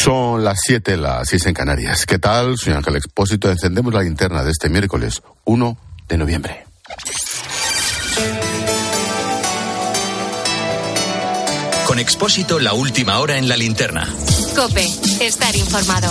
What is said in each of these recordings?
Son las 7, las 6 en Canarias. ¿Qué tal? Soy Ángel Expósito. Encendemos la linterna de este miércoles 1 de noviembre. Con Expósito, la última hora en la linterna. COPE, estar informado.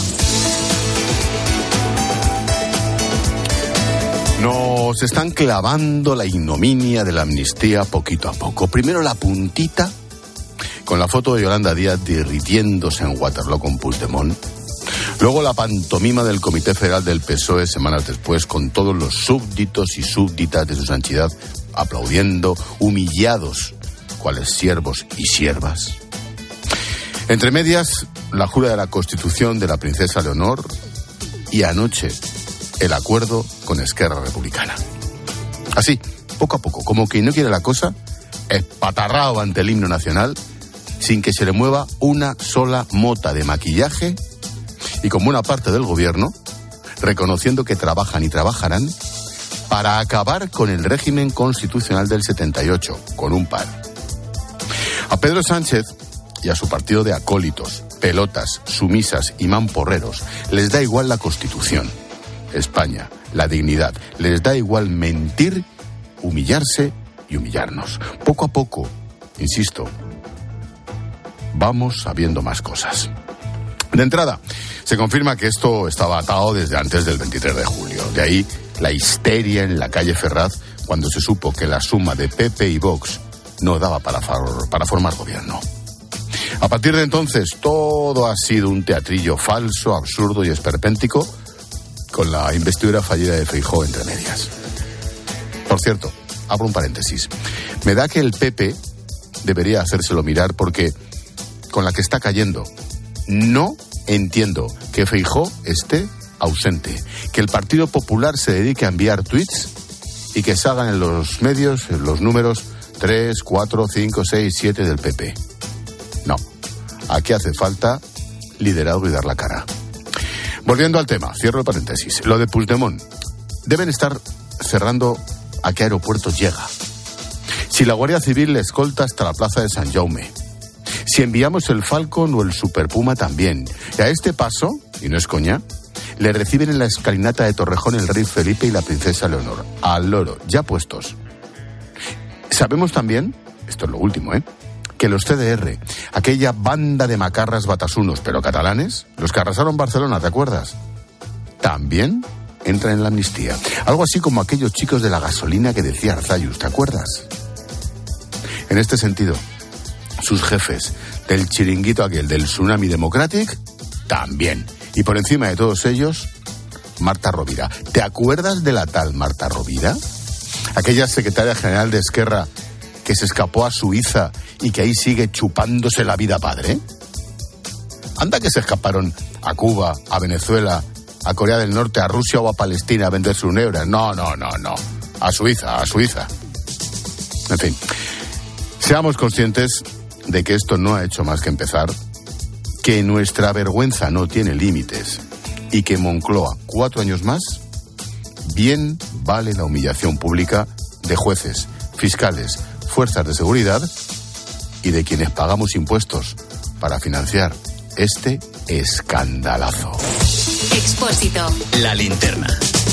Nos están clavando la ignominia de la amnistía poquito a poco. Primero la puntita, con la foto de Yolanda Díaz derritiéndose en Waterloo con Puigdemont. Luego la pantomima del Comité Federal del PSOE semanas después, con todos los súbditos y súbditas de su santidad aplaudiendo, humillados, cuales siervos y siervas. Entre medias, la jura de la Constitución de la princesa Leonor y anoche el acuerdo con Esquerra Republicana. Así, poco a poco, como quien no quiere la cosa, espatarrado ante el himno nacional, sin que se le mueva una sola mota de maquillaje y con buena parte del gobierno reconociendo que trabajan y trabajarán para acabar con el régimen constitucional del 78, con un par. A Pedro Sánchez y a su partido de acólitos, pelotas, sumisas y mamporreros les da igual la Constitución, España, la dignidad. Les da igual mentir, humillarse y humillarnos. Poco a poco, insisto, vamos sabiendo más cosas. De entrada, se confirma que esto estaba atado desde antes del 23 de julio. De ahí la histeria en la calle Ferraz cuando se supo que la suma de PP y Vox no daba para formar gobierno. A partir de entonces, todo ha sido un teatrillo falso, absurdo y esperpéntico, con la investidura fallida de Feijóo entre medias. Por cierto, abro un paréntesis. Me da que el PP debería hacérselo mirar porque, con la que está cayendo, no entiendo que Feijóo esté ausente, que el Partido Popular se dedique a enviar tweets y que salgan en los medios los números 3, 4, 5, 6, 7 del PP. No, aquí hace falta liderazgo y dar la cara. Volviendo al tema, cierro el paréntesis. Lo de Puigdemont. Deben estar cerrando a qué aeropuertos llega. Si la Guardia Civil le escolta hasta la plaza de San Jaume. Si enviamos el Falcon o el Super Puma también. Y a este paso, y no es coña, le reciben en la escalinata de Torrejón el rey Felipe y la princesa Leonor. Al loro, ya puestos. Sabemos también, esto es lo último, que los CDR, aquella banda de macarras batasunos, pero catalanes, los que arrasaron Barcelona, ¿te acuerdas? También entran en la amnistía. Algo así como aquellos chicos de la gasolina que decía Arzayus, ¿te acuerdas? En este sentido, sus jefes del chiringuito aquel del Tsunami Democratic, también. Y por encima de todos ellos, Marta Rovira. ¿Te acuerdas de la tal Marta Rovira? Aquella secretaria general de Esquerra que se escapó a Suiza y que ahí sigue chupándose la vida padre. Anda que se escaparon a Cuba, a Venezuela, a Corea del Norte, a Rusia o a Palestina a venderse un euro. No. A Suiza. En fin, seamos conscientes de que esto no ha hecho más que empezar, que nuestra vergüenza no tiene límites y que Moncloa, 4 años más, bien vale la humillación pública de jueces, fiscales, fuerzas de seguridad y de quienes pagamos impuestos para financiar este escandalazo. Expósito. La linterna.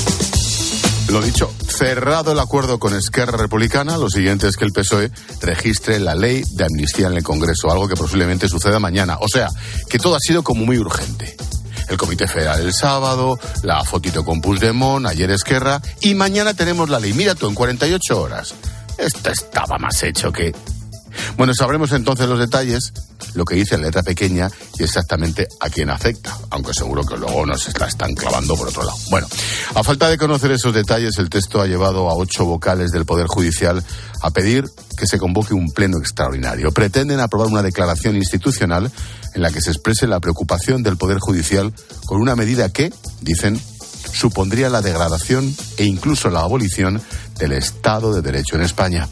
Lo dicho, cerrado el acuerdo con Esquerra Republicana, lo siguiente es que el PSOE registre la ley de amnistía en el Congreso, algo que posiblemente suceda mañana. O sea, que todo ha sido como muy urgente. El Comité Federal el sábado, la fotito con Puigdemont, ayer Esquerra, y mañana tenemos la ley. Mira tú, en 48 horas. Esto estaba más hecho que... Bueno, sabremos entonces los detalles, lo que dice en letra pequeña y exactamente a quién afecta, aunque seguro que luego nos la están clavando por otro lado. Bueno, a falta de conocer esos detalles, el texto ha llevado a 8 vocales del Poder Judicial a pedir que se convoque un pleno extraordinario. Pretenden aprobar una declaración institucional en la que se exprese la preocupación del Poder Judicial con una medida que, dicen, supondría la degradación e incluso la abolición del Estado de Derecho en España.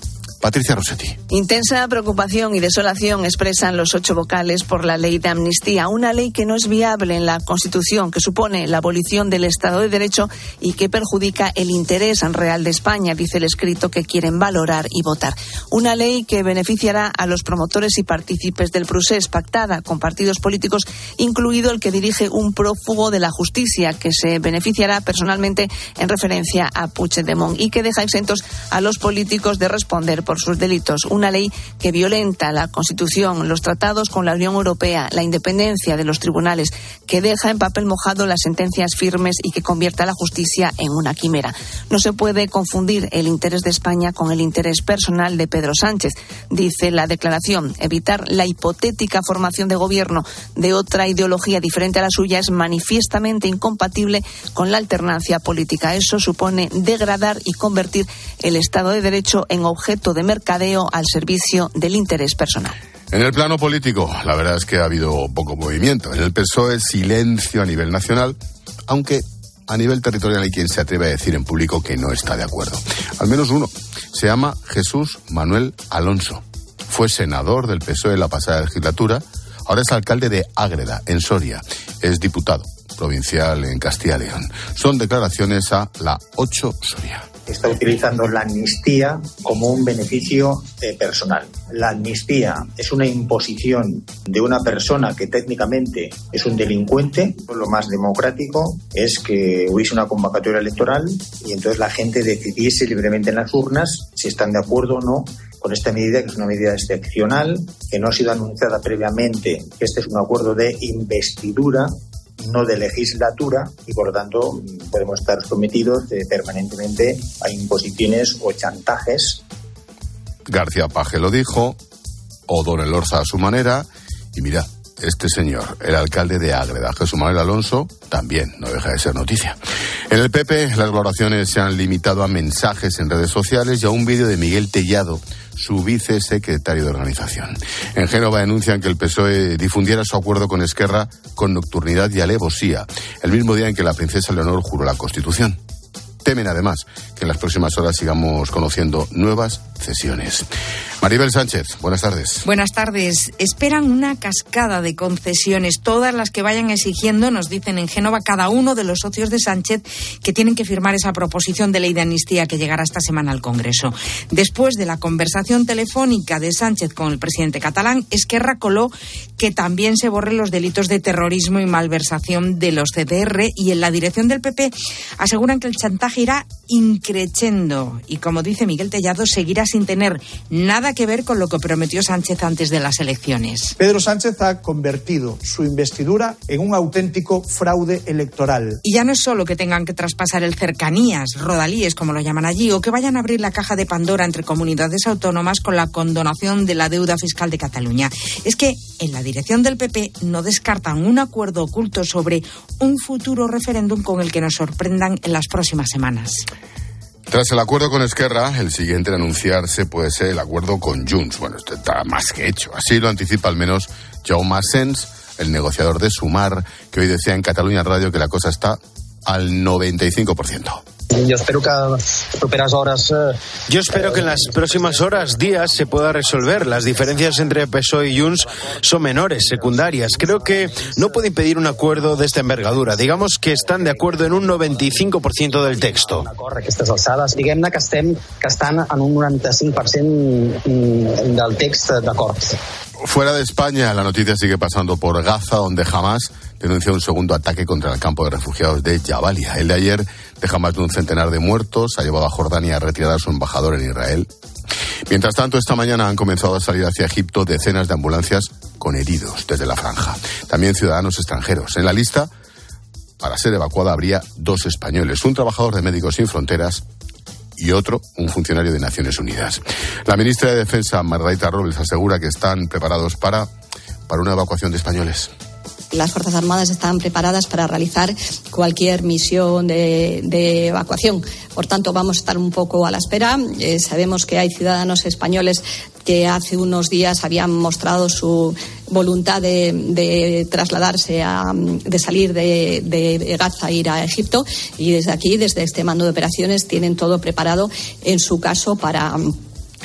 Patricia Rossetti. Intensa preocupación y desolación expresan los 8 vocales por la ley de amnistía, una ley que no es viable en la Constitución, que supone la abolición del Estado de Derecho y que perjudica el interés real de España, dice el escrito que quieren valorar y votar. Una ley que beneficiará a los promotores y partícipes del procés, pactada con partidos políticos, incluido el que dirige un prófugo de la justicia, que se beneficiará personalmente en referencia a Puigdemont, y que deja exentos a los políticos de responder por sus delitos. Una ley que violenta la Constitución, los tratados con la Unión Europea, la independencia de los tribunales, que deja en papel mojado las sentencias firmes y que convierte a la justicia en una quimera. No se puede confundir el interés de España con el interés personal de Pedro Sánchez, dice la declaración. Evitar la hipotética formación de gobierno de otra ideología diferente a la suya es manifiestamente incompatible con la alternancia política. Eso supone degradar y convertir el Estado de Derecho en objeto de mercadeo al servicio del interés personal. En el plano político, la verdad es que ha habido poco movimiento. En el PSOE, silencio a nivel nacional, aunque a nivel territorial hay quien se atreve a decir en público que no está de acuerdo. Al menos uno. Se llama Jesús Manuel Alonso. Fue senador del PSOE en la pasada legislatura. Ahora es alcalde de Ágreda, en Soria. Es diputado provincial en Castilla y León. Son declaraciones a La 8 Soria. Está utilizando la amnistía como un beneficio personal. La amnistía es una imposición de una persona que técnicamente es un delincuente. Lo más democrático es que hubiese una convocatoria electoral y entonces la gente decidiese libremente en las urnas si están de acuerdo o no con esta medida, que es una medida excepcional, que no ha sido anunciada previamente, que este es un acuerdo de investidura, no de legislatura, y por lo tanto podemos estar sometidos permanentemente a imposiciones o chantajes. García Paje lo dijo, O'Donnell Elorza a su manera, y mira, este señor, el alcalde de Ágreda, Jesús Manuel Alonso, también no deja de ser noticia. En el PP, las valoraciones se han limitado a mensajes en redes sociales y a un vídeo de Miguel Tellado, su vicesecretario de organización. En Génova denuncian que el PSOE difundiera su acuerdo con Esquerra con nocturnidad y alevosía, el mismo día en que la princesa Leonor juró la Constitución. Temen, además, que en las próximas horas sigamos conociendo nuevas cesiones. Maribel Sánchez, buenas tardes. Buenas tardes. Esperan una cascada de concesiones, todas las que vayan exigiendo, nos dicen en Génova, cada uno de los socios de Sánchez que tienen que firmar esa proposición de ley de amnistía que llegará esta semana al Congreso. Después de la conversación telefónica de Sánchez con el presidente catalán, Esquerra coló que también se borren los delitos de terrorismo y malversación de los CDR, y en la dirección del PP aseguran que el chantaje irá increciendo y, como dice Miguel Tellado, seguirá sin tener nada que ver con lo que prometió Sánchez antes de las elecciones. Pedro Sánchez ha convertido su investidura en un auténtico fraude electoral. Y ya no es solo que tengan que traspasar el cercanías, rodalíes, como lo llaman allí, o que vayan a abrir la caja de Pandora entre comunidades autónomas con la condonación de la deuda fiscal de Cataluña. Es que en la dirección del PP no descartan un acuerdo oculto sobre un futuro referéndum con el que nos sorprendan en las próximas semanas. Tras el acuerdo con Esquerra, el siguiente en anunciarse puede ser el acuerdo con Junts. Bueno, esto está más que hecho. Así lo anticipa al menos Jaume Asens, el negociador de Sumar, que hoy decía en Catalunya Radio que la cosa está al 95%. Yo espero que en las próximas horas, días, se pueda resolver. Las diferencias entre PSOE y Junts son menores, secundarias. Creo que no puede impedir un acuerdo de esta envergadura. Digamos que están de acuerdo en un 95% del texto. Aquestes alçades, diguem-ne que estan en un 95% del text d'acord. Fuera de España, la noticia sigue pasando por Gaza, donde Hamas denuncia un segundo ataque contra el campo de refugiados de Jabalia. El de ayer deja más de un centenar de muertos, ha llevado a Jordania a retirar a su embajador en Israel. Mientras tanto, esta mañana han comenzado a salir hacia Egipto decenas de ambulancias con heridos desde la franja. También ciudadanos extranjeros. En la lista, para ser evacuada, habría 2 españoles, un trabajador de Médicos Sin Fronteras y otro, un funcionario de Naciones Unidas. La ministra de Defensa, Margarita Robles, asegura que están preparados para una evacuación de españoles. Las Fuerzas Armadas están preparadas para realizar cualquier misión de evacuación. Por tanto, vamos a estar un poco a la espera. Sabemos que hay ciudadanos españoles que hace unos días habían mostrado su voluntad de trasladarse, de salir de Gaza e ir a Egipto. Y desde aquí, desde este mando de operaciones, tienen todo preparado en su caso para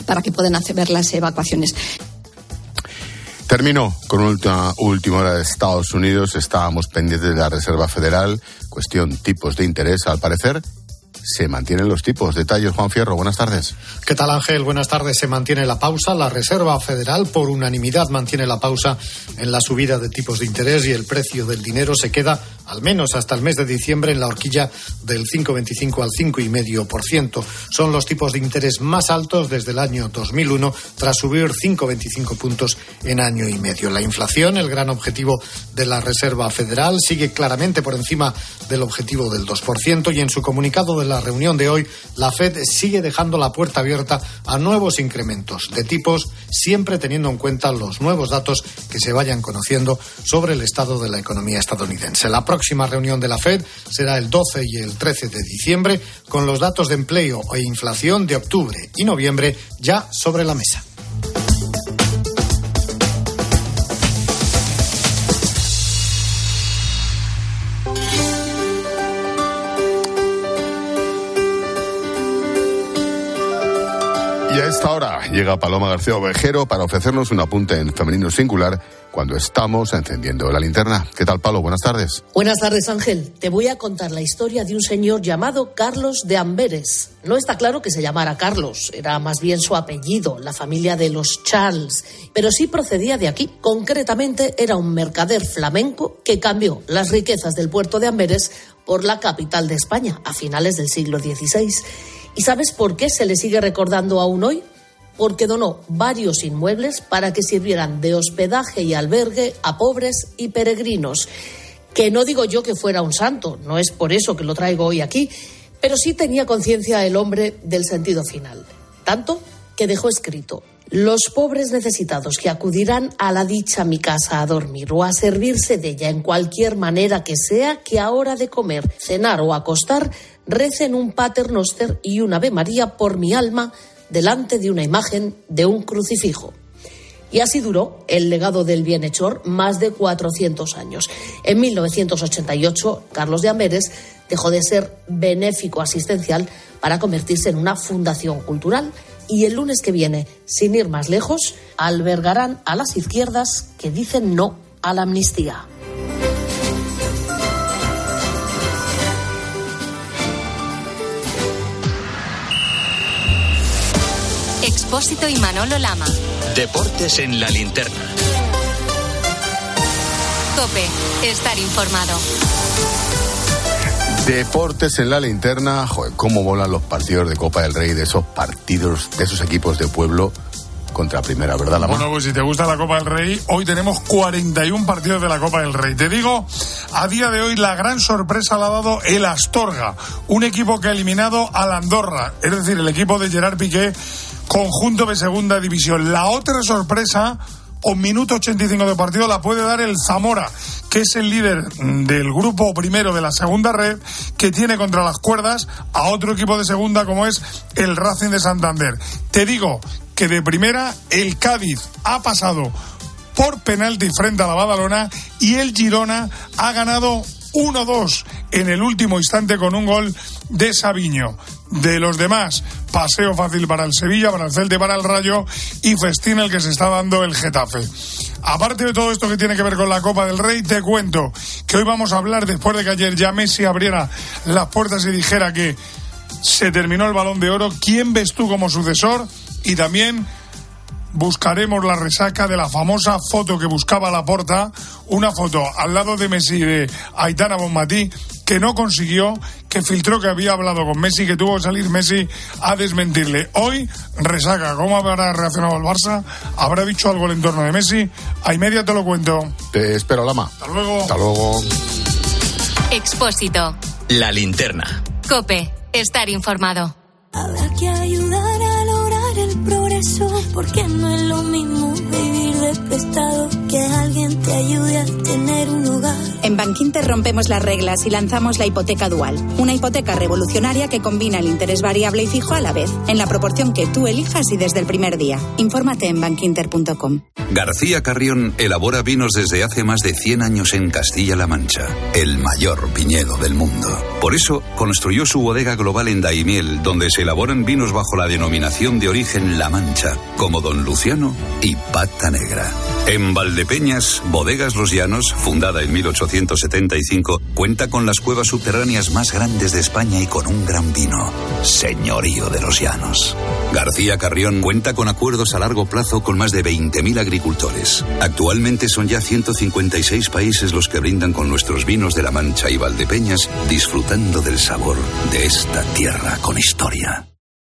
para que puedan hacer las evacuaciones. Terminó con una última hora de Estados Unidos. Estábamos pendientes de la Reserva Federal. Cuestión tipos de interés. Al parecer, se mantienen los tipos. Detalles, Juan Fierro. Buenas tardes. ¿Qué tal, Ángel? Buenas tardes. Se mantiene la pausa. La Reserva Federal, por unanimidad, mantiene la pausa en la subida de tipos de interés y el precio del dinero se queda, al menos hasta el mes de diciembre, en la horquilla del 5,25 al 5,5%. Son los tipos de interés más altos desde el año 2001, tras subir 5,25 puntos en año y medio. La inflación, el gran objetivo de la Reserva Federal, sigue claramente por encima del objetivo del 2%, y en su comunicado de la reunión de hoy, la Fed sigue dejando la puerta abierta a nuevos incrementos de tipos, siempre teniendo en cuenta los nuevos datos que se vayan conociendo sobre el estado de la economía estadounidense. La próxima reunión de la Fed será el 12 y el 13 de diciembre, con los datos de empleo e inflación de octubre y noviembre ya sobre la mesa. Y a esta hora llega Paloma García Ovejero para ofrecernos un apunte en femenino singular cuando estamos encendiendo la linterna. ¿Qué tal, Palo? Buenas tardes. Buenas tardes, Ángel. Te voy a contar la historia de un señor llamado Carlos de Amberes. No está claro que se llamara Carlos, era más bien su apellido, la familia de los Charles, pero sí procedía de aquí. Concretamente, era un mercader flamenco que cambió las riquezas del puerto de Amberes por la capital de España a finales del siglo XVI. ¿Y sabes por qué se le sigue recordando aún hoy? Porque donó varios inmuebles para que sirvieran de hospedaje y albergue a pobres y peregrinos. Que no digo yo que fuera un santo, no es por eso que lo traigo hoy aquí, pero sí tenía conciencia el hombre del sentido final. Tanto que dejó escrito: los pobres necesitados que acudirán a la dicha mi casa a dormir o a servirse de ella en cualquier manera que sea, que a hora de comer, cenar o acostar, recen un Pater Noster y un Ave María por mi alma delante de una imagen de un crucifijo. Y así duró el legado del bienhechor más de 400 años. En 1988, Carlos de Amberes dejó de ser benéfico asistencial para convertirse en una fundación cultural. Y el lunes que viene, sin ir más lejos, albergarán a las izquierdas que dicen no a la amnistía. Expósito y Manolo Lama. Deportes en la linterna. COPE, estar informado. Deportes en la linterna. Joder, cómo volan los partidos de Copa del Rey, de esos partidos, de esos equipos de pueblo contra primera, ¿verdad, Lama? Bueno, pues si te gusta la Copa del Rey, hoy tenemos 41 partidos de la Copa del Rey. Te digo, a día de hoy la gran sorpresa la ha dado el Astorga, un equipo que ha eliminado al Andorra, es decir, el equipo de Gerard Piqué, conjunto de segunda división. La otra sorpresa, o minuto 85 de partido, la puede dar el Zamora, que es el líder del grupo primero de la segunda red, que tiene contra las cuerdas a otro equipo de segunda como es el Racing de Santander. Te digo que de primera el Cádiz ha pasado por penalti frente a la Badalona y el Girona ha ganado 1-2 en el último instante con un gol de Sabiño. De los demás, paseo fácil para el Sevilla, para el Celta, para el Rayo, y festín el que se está dando el Getafe. Aparte de todo esto que tiene que ver con la Copa del Rey, te cuento que hoy vamos a hablar, después de que ayer ya Messi abriera las puertas y dijera que se terminó el Balón de Oro, ¿quién ves tú como sucesor? Y también buscaremos la resaca de la famosa foto que buscaba Laporta, una foto al lado de Messi y de Aitana Bonmatí, que no consiguió, que filtró que había hablado con Messi, que tuvo que salir Messi a desmentirle. Hoy, resaca, ¿cómo habrá reaccionado el Barça? ¿Habrá dicho algo el entorno de Messi? A y media te lo cuento. Te espero, Lama. Hasta luego. Hasta luego. Expósito. La linterna. COPE, estar informado. Habrá que ayudar a lograr el progreso, porque no es lo mismo vivir de prestado, que alguien te ayude a tener un hogar. En Bankinter rompemos las reglas y lanzamos la hipoteca dual, una hipoteca revolucionaria que combina el interés variable y fijo a la vez, en la proporción que tú elijas y desde el primer día. Infórmate en bankinter.com. García Carrión elabora vinos desde hace más de 100 años en Castilla-La Mancha, el mayor viñedo del mundo. Por eso construyó su bodega global en Daimiel, donde se elaboran vinos bajo la denominación de origen La Mancha, como Don Luciano y Pata Negra. En Valdepeñas, Bodegas Los Llanos, fundada en 1875, cuenta con las cuevas subterráneas más grandes de España y con un gran vino, Señorío de los Llanos. García Carrión cuenta con acuerdos a largo plazo con más de 20.000 agricultores. Actualmente son ya 156 países los que brindan con nuestros vinos de La Mancha y Valdepeñas, disfrutando del sabor de esta tierra con historia.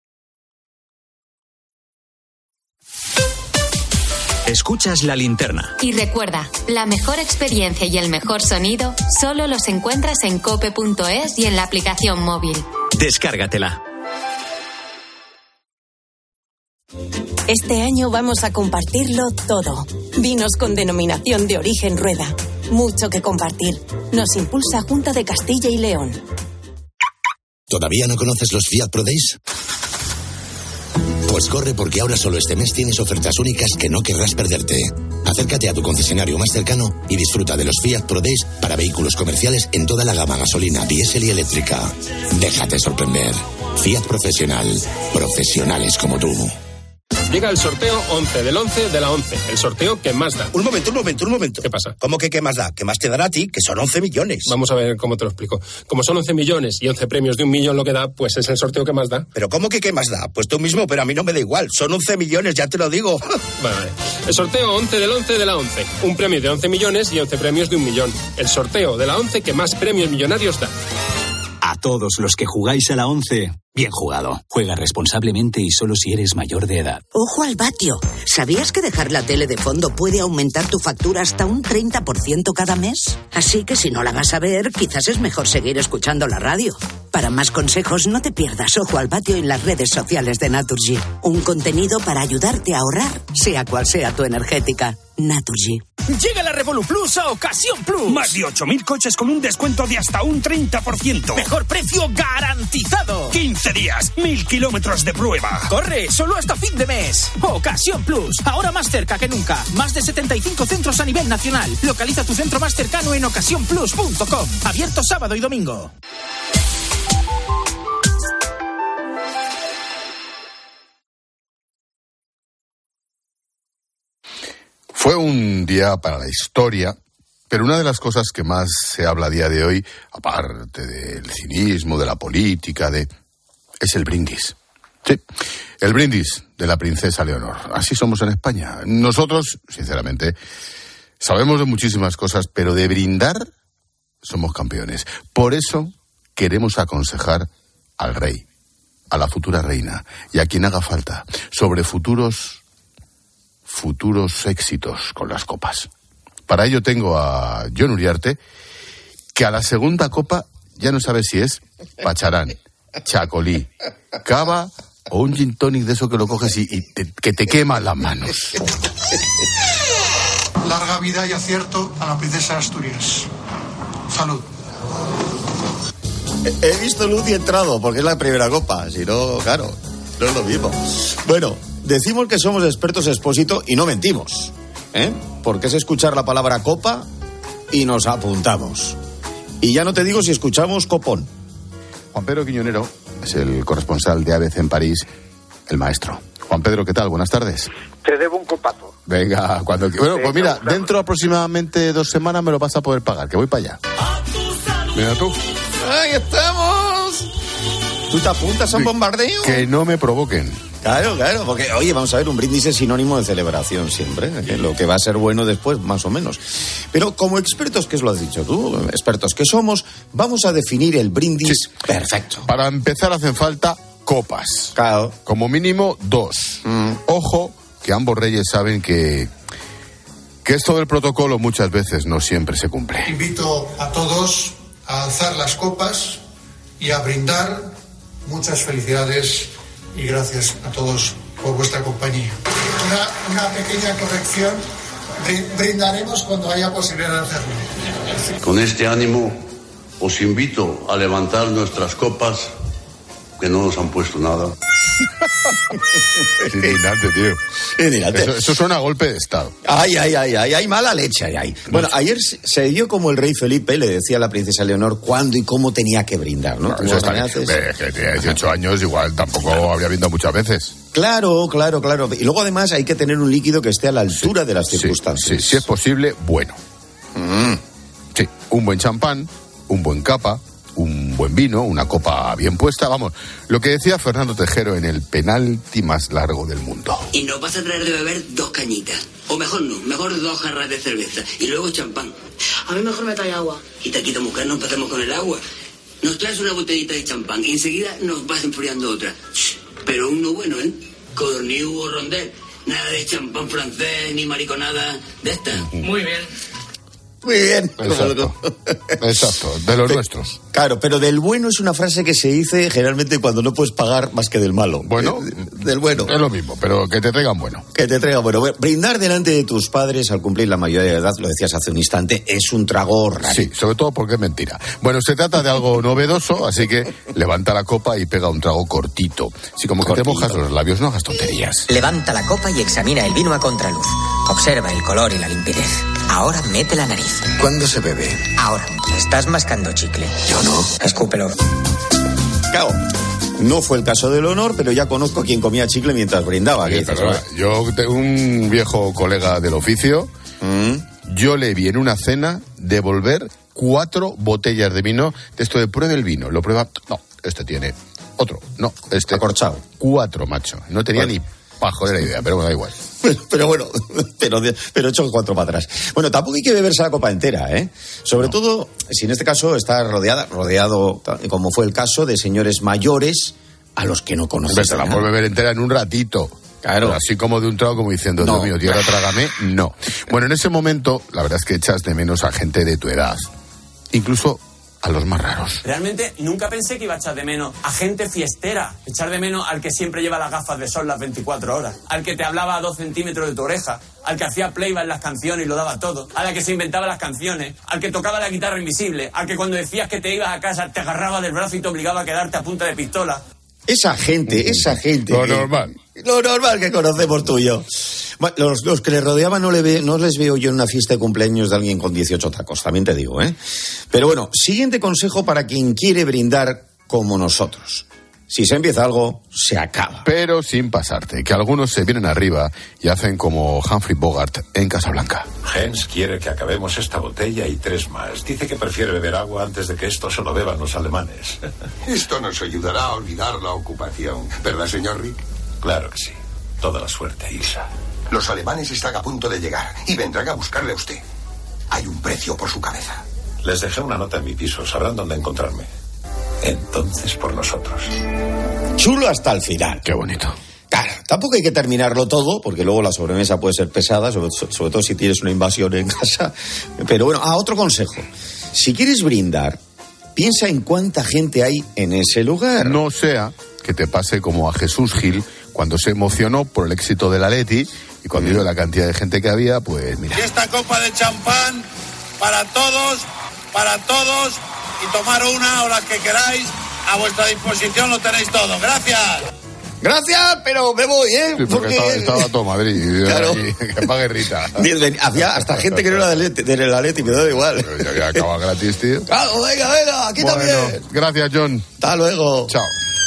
Escuchas La Linterna. Y recuerda, la mejor experiencia y el mejor sonido solo los encuentras en cope.es y en la aplicación móvil. Descárgatela. Este año vamos a compartirlo todo. Vinos con denominación de origen Rueda. Mucho que compartir. Nos impulsa Junta de Castilla y León. ¿Todavía no conoces los Fiat Pro Days? Pues corre, porque ahora solo este mes tienes ofertas únicas que no querrás perderte. Acércate a tu concesionario más cercano y disfruta de los Fiat Pro Days para vehículos comerciales en toda la gama gasolina, diésel y eléctrica. Déjate sorprender. Fiat Profesional. Profesionales como tú. Llega el sorteo 11 del 11 de la 11. El sorteo que más da. Un momento. ¿Qué pasa? ¿Cómo que qué más da? ¿Qué más te dará a ti? Que son 11 millones. Vamos a ver cómo te lo explico. Como son 11 millones y 11 premios de 1 millón lo que da, pues es el sorteo que más da. ¿Pero cómo que qué más da? Pues tú mismo, pero a mí no me da igual. Son 11 millones, ya te lo digo. Vale. El sorteo 11 del 11 de la 11. Un premio de 11 millones y 11 premios de 1 millón. El sorteo de la 11 que más premios millonarios da. A todos los que jugáis a la 11, bien jugado. Juega responsablemente y solo si eres mayor de edad. Ojo al vatio. ¿Sabías que dejar la tele de fondo puede aumentar tu factura hasta un 30% cada mes? Así que si no la vas a ver, quizás es mejor seguir escuchando la radio. Para más consejos, no te pierdas Ojo al vatio en las redes sociales de Naturgy. Un contenido para ayudarte a ahorrar, sea cual sea tu energética. Naturgy. Llega la Revolut Plus a Ocasión Plus. Más de 8.000 coches con un descuento de hasta un 30%. Mejor precio garantizado. 15 días, 1.000 kilómetros de prueba. Corre, solo hasta fin de mes. Ocasión Plus, ahora más cerca que nunca. Más de 75 centros a nivel nacional. Localiza tu centro más cercano en ocasiónplus.com. Abierto sábado y domingo. Fue un día para la historia, pero una de las cosas que más se habla a día de hoy, aparte del cinismo, de la política, es el brindis. Sí, el brindis de la princesa Leonor. Así somos en España. Nosotros, sinceramente, sabemos de muchísimas cosas, pero de brindar somos campeones. Por eso queremos aconsejar al rey, a la futura reina y a quien haga falta sobre futuros éxitos con las copas. Para ello tengo a Jon Uriarte, que a la segunda copa ya no sabe si es pacharán, chacolí, cava o un gin tonic de eso que lo coges que te quema las manos. Larga vida y acierto a la princesa de Asturias. Salud. He visto luz y he entrado, porque es la primera copa. Si no, claro, no es lo mismo. Bueno, decimos que somos expertos expósito y no mentimos, porque es escuchar la palabra copa y nos apuntamos. Y ya no te digo si escuchamos copón. Juan Pedro Quiñonero es el corresponsal de ABC en París, el maestro. Juan Pedro, ¿qué tal? Buenas tardes. Te debo un copazo. Venga, cuando... Bueno, pues mira, dentro de aproximadamente 2 semanas me lo vas a poder pagar, que voy para allá. Mira tú. ¡Ahí estamos! ¿Tú te apuntas a un bombardeo? Que no me provoquen. Claro, porque, oye, vamos a ver, un brindis es sinónimo de celebración siempre, lo que va a ser bueno después, más o menos. Pero como expertos, ¿qué es lo has dicho tú? Expertos que somos, vamos a definir el brindis perfecto. Para empezar hacen falta copas. Claro. Como mínimo 2. Ojo, que ambos reyes saben que esto del protocolo muchas veces no siempre se cumple. Invito a todos a alzar las copas y a brindar. Muchas felicidades y gracias a todos por vuestra compañía. Una pequeña corrección. Brindaremos cuando haya posibilidad de hacerlo. Con este ánimo os invito a levantar nuestras copas, que no nos han puesto nada. Es indignante, tío. Eso suena a golpe de Estado. Hay mala leche ahí. Bueno, ayer se vio como el rey Felipe le decía a la princesa Leonor cuándo y cómo tenía que brindar, ¿no? Eso está bien. Que tiene 18 años, igual tampoco habría brindado muchas veces. Claro. Y luego además hay que tener un líquido que esté a la altura de las circunstancias. Sí, si es posible, bueno. Sí, un buen champán, un buen capa, un buen vino, una copa bien puesta, vamos, lo que decía Fernando Tejero en el penalti más largo del mundo. Y nos vas a traer de beber 2 cañitas, o mejor 2 jarras de cerveza, y luego champán. A mí mejor me trae agua. Y taquito mujer, no empecemos con el agua. Nos traes una botellita de champán y enseguida nos vas enfriando otra. Pero uno bueno, ¿eh? Codorniu o rondel. Nada de champán francés ni mariconada de esta. Muy bien. Muy bien. Exacto, de los nuestros. Claro, pero del bueno es una frase que se dice generalmente cuando no puedes pagar más que del malo. Bueno, del bueno. Es lo mismo, pero que te traigan bueno. Que te traigan bueno. Brindar delante de tus padres al cumplir la mayoría de edad, lo decías hace un instante, es un trago raro. Sí, sobre todo porque es mentira. Bueno, se trata de algo novedoso, así que levanta la copa y pega un trago cortito. Si como que te mojas los labios, no hagas tonterías. Levanta la copa y examina el vino a contraluz. Observa el color y la limpidez. Ahora mete la nariz. ¿Cuándo se bebe? Ahora. Estás mascando chicle. Yo no. Escúpelo. Claro. No fue el caso de Leonor, pero ya conozco a quien comía chicle mientras brindaba. Yo tengo un viejo colega del oficio. Yo le vi en una cena devolver 4 botellas de vino. De esto de prueba el vino. Lo prueba. No, este tiene otro. No, este. Acorchado. 4, macho. No tenía ni pajolera idea, pero bueno, da igual. Pero bueno, pero hecho 4 para atrás. Bueno, tampoco hay que beberse la copa entera, ¿eh? Sobre todo, si en este caso está rodeado, como fue el caso, de señores mayores a los que no conoces. Se la puedes beber entera en un ratito. Claro. Pero así como de un trago, como diciendo, Dios mío, tierra, trágame. No. Bueno, en ese momento, la verdad es que echas de menos a gente de tu edad. Incluso a los más raros. Realmente nunca pensé que iba a echar de menos a gente fiestera. Echar de menos al que siempre lleva las gafas de sol las 24 horas. Al que te hablaba a 2 centímetros de tu oreja. Al que hacía playback en las canciones y lo daba todo. A la que se inventaba las canciones. Al que tocaba la guitarra invisible. Al que cuando decías que te ibas a casa te agarraba del brazo y te obligaba a quedarte a punta de pistola. Esa gente. Lo normal. Lo normal que conocemos tú y yo. Bueno, los que le rodeaban no les veo yo en una fiesta de cumpleaños de alguien con 18 tacos, también te digo, ¿eh? Pero bueno, siguiente consejo para quien quiere brindar como nosotros. Si se empieza algo, se acaba. Pero sin pasarte, que algunos se vienen arriba y hacen como Humphrey Bogart en Casablanca. Hens quiere que acabemos esta botella y 3 más. Dice que prefiere beber agua antes de que esto se lo beban los alemanes. Esto nos ayudará a olvidar la ocupación, ¿verdad, señor Rick? Claro que sí. Toda la suerte, Ilsa. Los alemanes están a punto de llegar y vendrán a buscarle a usted. Hay un precio por su cabeza. Les dejé una nota en mi piso. Sabrán dónde encontrarme. Entonces, por nosotros. Chulo hasta el final. Qué bonito. Claro, tampoco hay que terminarlo todo, porque luego la sobremesa puede ser pesada, sobre todo si tienes una invasión en casa. Pero bueno, otro consejo. Si quieres brindar, piensa en cuánta gente hay en ese lugar. No sea que te pase como a Jesús Gil cuando se emocionó por el éxito del Atleti y cuando vio la cantidad de gente que había, pues mira. Y esta copa de champán para todos, y tomar una o las que queráis, a vuestra disposición lo tenéis todo. Gracias. Gracias, pero me voy, ¿eh? Sí, porque estaba todo Madrid. Claro. Que pague Rita. Había hasta gente que no era del Atleti, me da igual. Pero ya había acabado gratis, tío. Claro, venga, aquí también. Gracias, John. Hasta luego. Chao.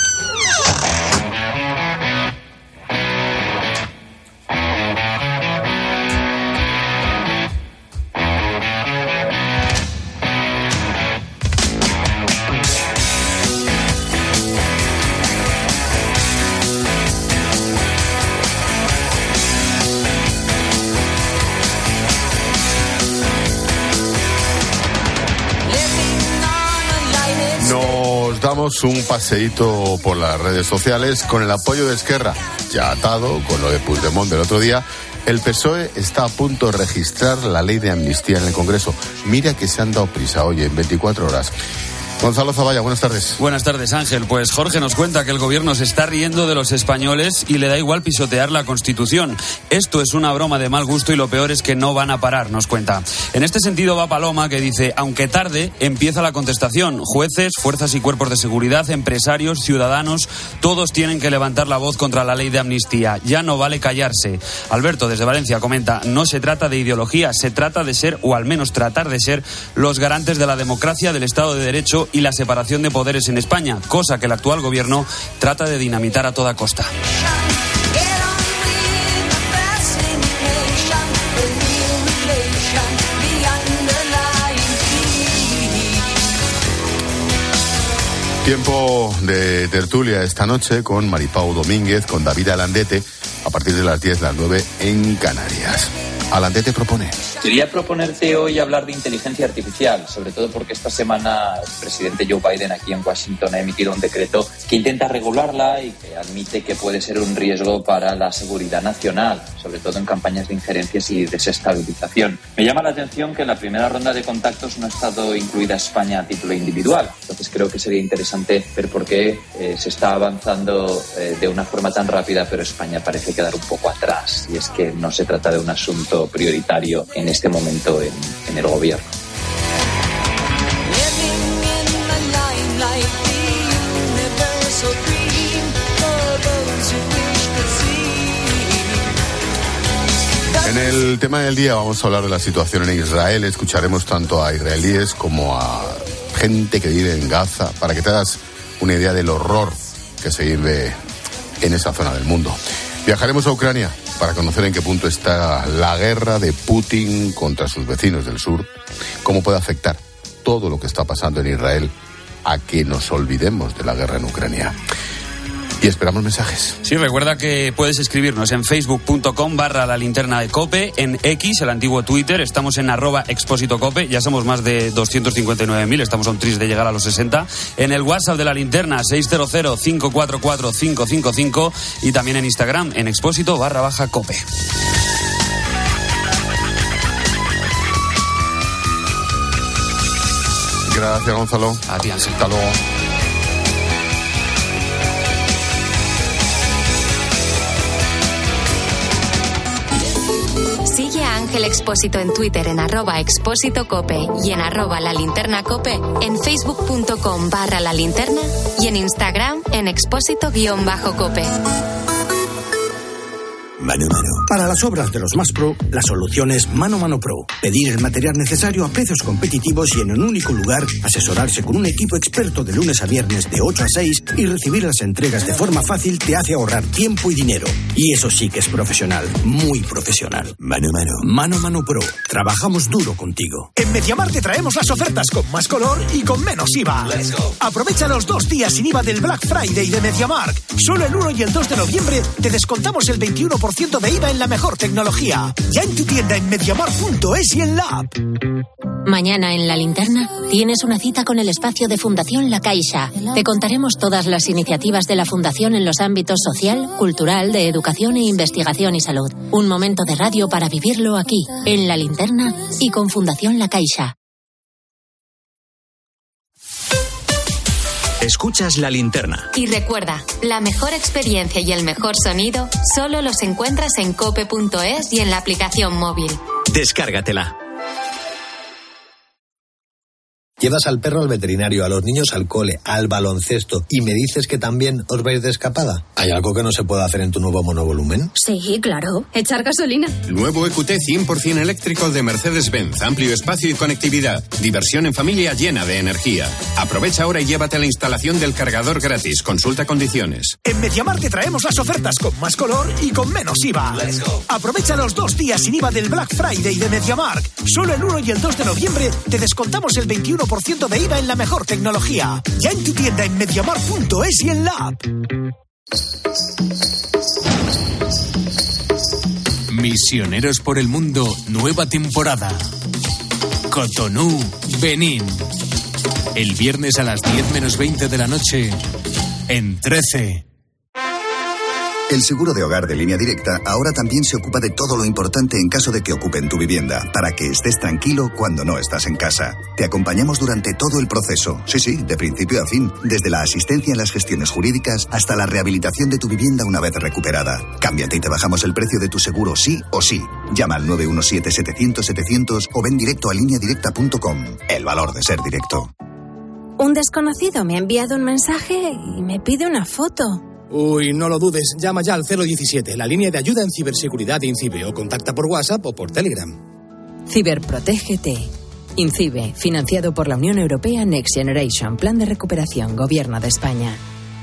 Damos un paseíto por las redes sociales con el apoyo de Esquerra, ya atado con lo de Puigdemont del otro día. El PSOE está a punto de registrar la ley de amnistía en el Congreso. Mira que se han dado prisa, oye, en 24 horas. Gonzalo Zavalla, buenas tardes. Buenas tardes, Ángel. Pues Jorge nos cuenta que el gobierno se está riendo de los españoles y le da igual pisotear la Constitución. Esto es una broma de mal gusto y lo peor es que no van a parar, nos cuenta. En este sentido va Paloma, que dice, aunque tarde, empieza la contestación. Jueces, fuerzas y cuerpos de seguridad, empresarios, ciudadanos, todos tienen que levantar la voz contra la ley de amnistía. Ya no vale callarse. Alberto, desde Valencia, comenta, no se trata de ideología, se trata de ser, o al menos tratar de ser, los garantes de la democracia, del Estado de Derecho y la separación de poderes en España, cosa que el actual gobierno trata de dinamitar a toda costa. Tiempo de tertulia esta noche con Maripau Domínguez, con David Alandete, a partir de las 10, las 9 en Canarias. Alandete propone. Quería proponerte hoy hablar de inteligencia artificial, sobre todo porque esta semana el presidente Joe Biden aquí en Washington ha emitido un decreto que intenta regularla y que admite que puede ser un riesgo para la seguridad nacional, sobre todo en campañas de injerencias y desestabilización. Me llama la atención que en la primera ronda de contactos no ha estado incluida España a título individual, entonces creo que sería interesante ver por qué se está avanzando de una forma tan rápida, pero España parece quedar un poco atrás, y es que no se trata de un asunto prioritario en este momento en el gobierno. En el tema del día vamos a hablar de la situación en Israel. Escucharemos tanto a israelíes como a gente que vive en Gaza, para que te hagas una idea del horror que se vive en esa zona del mundo. Viajaremos a Ucrania para conocer en qué punto está la guerra de Putin contra sus vecinos del sur, cómo puede afectar todo lo que está pasando en Israel a que nos olvidemos de la guerra en Ucrania. Y esperamos mensajes. Sí, recuerda que puedes escribirnos en facebook.com/lalinterna de COPE, en X, el antiguo Twitter, estamos en @expósitocope, ya somos más de 259.000, estamos a un tris de llegar a los 60, en el WhatsApp de La Linterna, 600-544-555, y también en Instagram, en expósito_cope. Gracias, Gonzalo. A ti, Ángel. Hasta luego. Sigue a Ángel Expósito en Twitter en @expósitocope y en @lalinternacope, en facebook.com/lalinterna y en Instagram en expósito_cope. Mano Mano. Para las obras de los más pro, la solución es Mano Mano Pro. Pedir el material necesario a precios competitivos y en un único lugar, asesorarse con un equipo experto de lunes a viernes de 8 a 6 y recibir las entregas de forma fácil te hace ahorrar tiempo y dinero. Y eso sí que es profesional, muy profesional. Mano Mano. Mano Mano Pro. Trabajamos duro contigo. En MediaMarkt te traemos las ofertas con más color y con menos IVA. Aprovecha los 2 días sin IVA del Black Friday de MediaMarkt. Solo el 1 y el 2 de noviembre te descontamos el 21% de IVA en la mejor tecnología. Ya en tu tienda en mediamarkt.es y en la app. Mañana en La Linterna tienes una cita con el espacio de Fundación La Caixa. Te contaremos todas las iniciativas de la Fundación en los ámbitos social, cultural, de educación e investigación y salud. Un momento de radio para vivirlo aquí, en La Linterna y con Fundación La Caixa. Escuchas La Linterna. Y recuerda, la mejor experiencia y el mejor sonido solo los encuentras en cope.es y en la aplicación móvil. Descárgatela. Llevas al perro al veterinario, a los niños al cole, al baloncesto, y me dices que también os vais de escapada. ¿Hay algo que no se pueda hacer en tu nuevo monovolumen? Sí, claro. Echar gasolina. Nuevo EQT 100% eléctrico de Mercedes-Benz. Amplio espacio y conectividad. Diversión en familia llena de energía. Aprovecha ahora y llévate la instalación del cargador gratis. Consulta condiciones. En MediaMarkt te traemos las ofertas con más color y con menos IVA. Aprovecha los 2 días sin IVA del Black Friday de MediaMarkt. Solo el 1 y el 2 de noviembre te descontamos el 21% de IVA en la mejor tecnología. Ya en tu tienda en mediamarkt.es y en la app. Misioneros por el Mundo, nueva temporada. Cotonú, Benín. El viernes a las 10 menos 20 de la noche, en 13. El seguro de hogar de Línea Directa ahora también se ocupa de todo lo importante en caso de que ocupen tu vivienda, para que estés tranquilo cuando no estás en casa. Te acompañamos durante todo el proceso, sí, de principio a fin, desde la asistencia en las gestiones jurídicas hasta la rehabilitación de tu vivienda una vez recuperada. Cámbiate y te bajamos el precio de tu seguro sí o sí. Llama al 917-700-700 o ven directo a lineadirecta.com. El valor de ser directo. Un desconocido me ha enviado un mensaje y me pide una foto. Uy, no lo dudes, llama ya al 017, la línea de ayuda en ciberseguridad de INCIBE, o contacta por WhatsApp o por Telegram. Ciberprotégete. INCIBE, financiado por la Unión Europea Next Generation, Plan de Recuperación, Gobierno de España.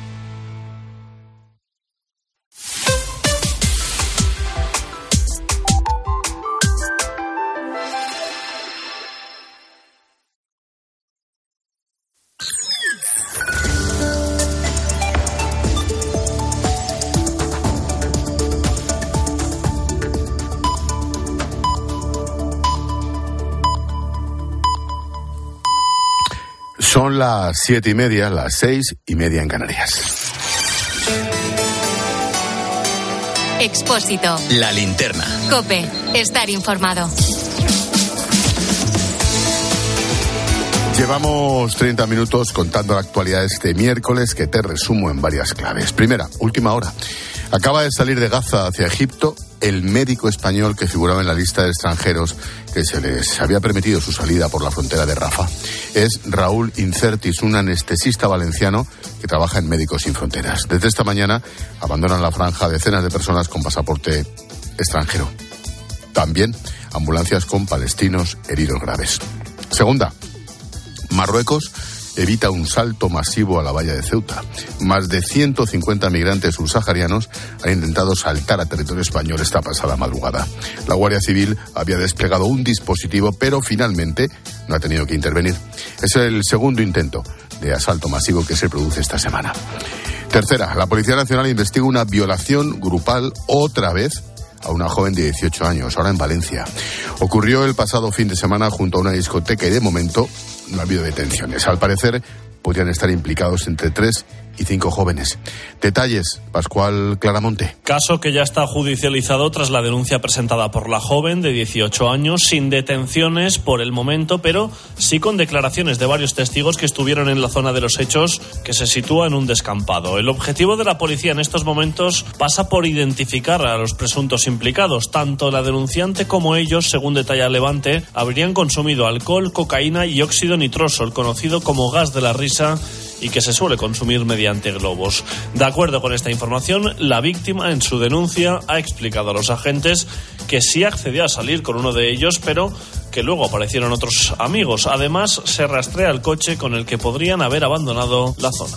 Son las 7:30, las 6:30 en Canarias. Expósito. La linterna. COPE. Estar informado. Llevamos 30 minutos contando la actualidad de este miércoles, que te resumo en varias claves. Primera, última hora. Acaba de salir de Gaza hacia Egipto el médico español que figuraba en la lista de extranjeros que se les había permitido su salida por la frontera de Rafah. Es Raúl Incertis, un anestesista valenciano que trabaja en Médicos Sin Fronteras. Desde esta mañana abandonan la franja decenas de personas con pasaporte extranjero. También ambulancias con palestinos heridos graves. Segunda, Marruecos evita un salto masivo a la valla de Ceuta. Más de 150 migrantes subsaharianos han intentado saltar a territorio español esta pasada madrugada. La Guardia Civil había desplegado un dispositivo, pero finalmente no ha tenido que intervenir. Es el segundo intento de asalto masivo que se produce esta semana. Tercera, la Policía Nacional investiga una violación grupal otra vez a una joven de 18 años, ahora en Valencia. Ocurrió el pasado fin de semana junto a una discoteca y de momento no ha habido detenciones. Al parecer podrían estar implicados entre 3 y 5 jóvenes. Detalles, Pascual Claramonte. Caso que ya está judicializado tras la denuncia presentada por la joven de 18 años, sin detenciones por el momento, pero sí con declaraciones de varios testigos que estuvieron en la zona de los hechos, que se sitúa en un descampado. El objetivo de la policía en estos momentos pasa por identificar a los presuntos implicados. Tanto la denunciante como ellos, según detalla Levante, habrían consumido alcohol, cocaína y óxido nitroso, el conocido como gas de la risa, y que se suele consumir mediante globos. De acuerdo con esta información, la víctima en su denuncia ha explicado a los agentes que sí accedió a salir con uno de ellos, pero que luego aparecieron otros amigos. Además, se rastrea el coche con el que podrían haber abandonado la zona.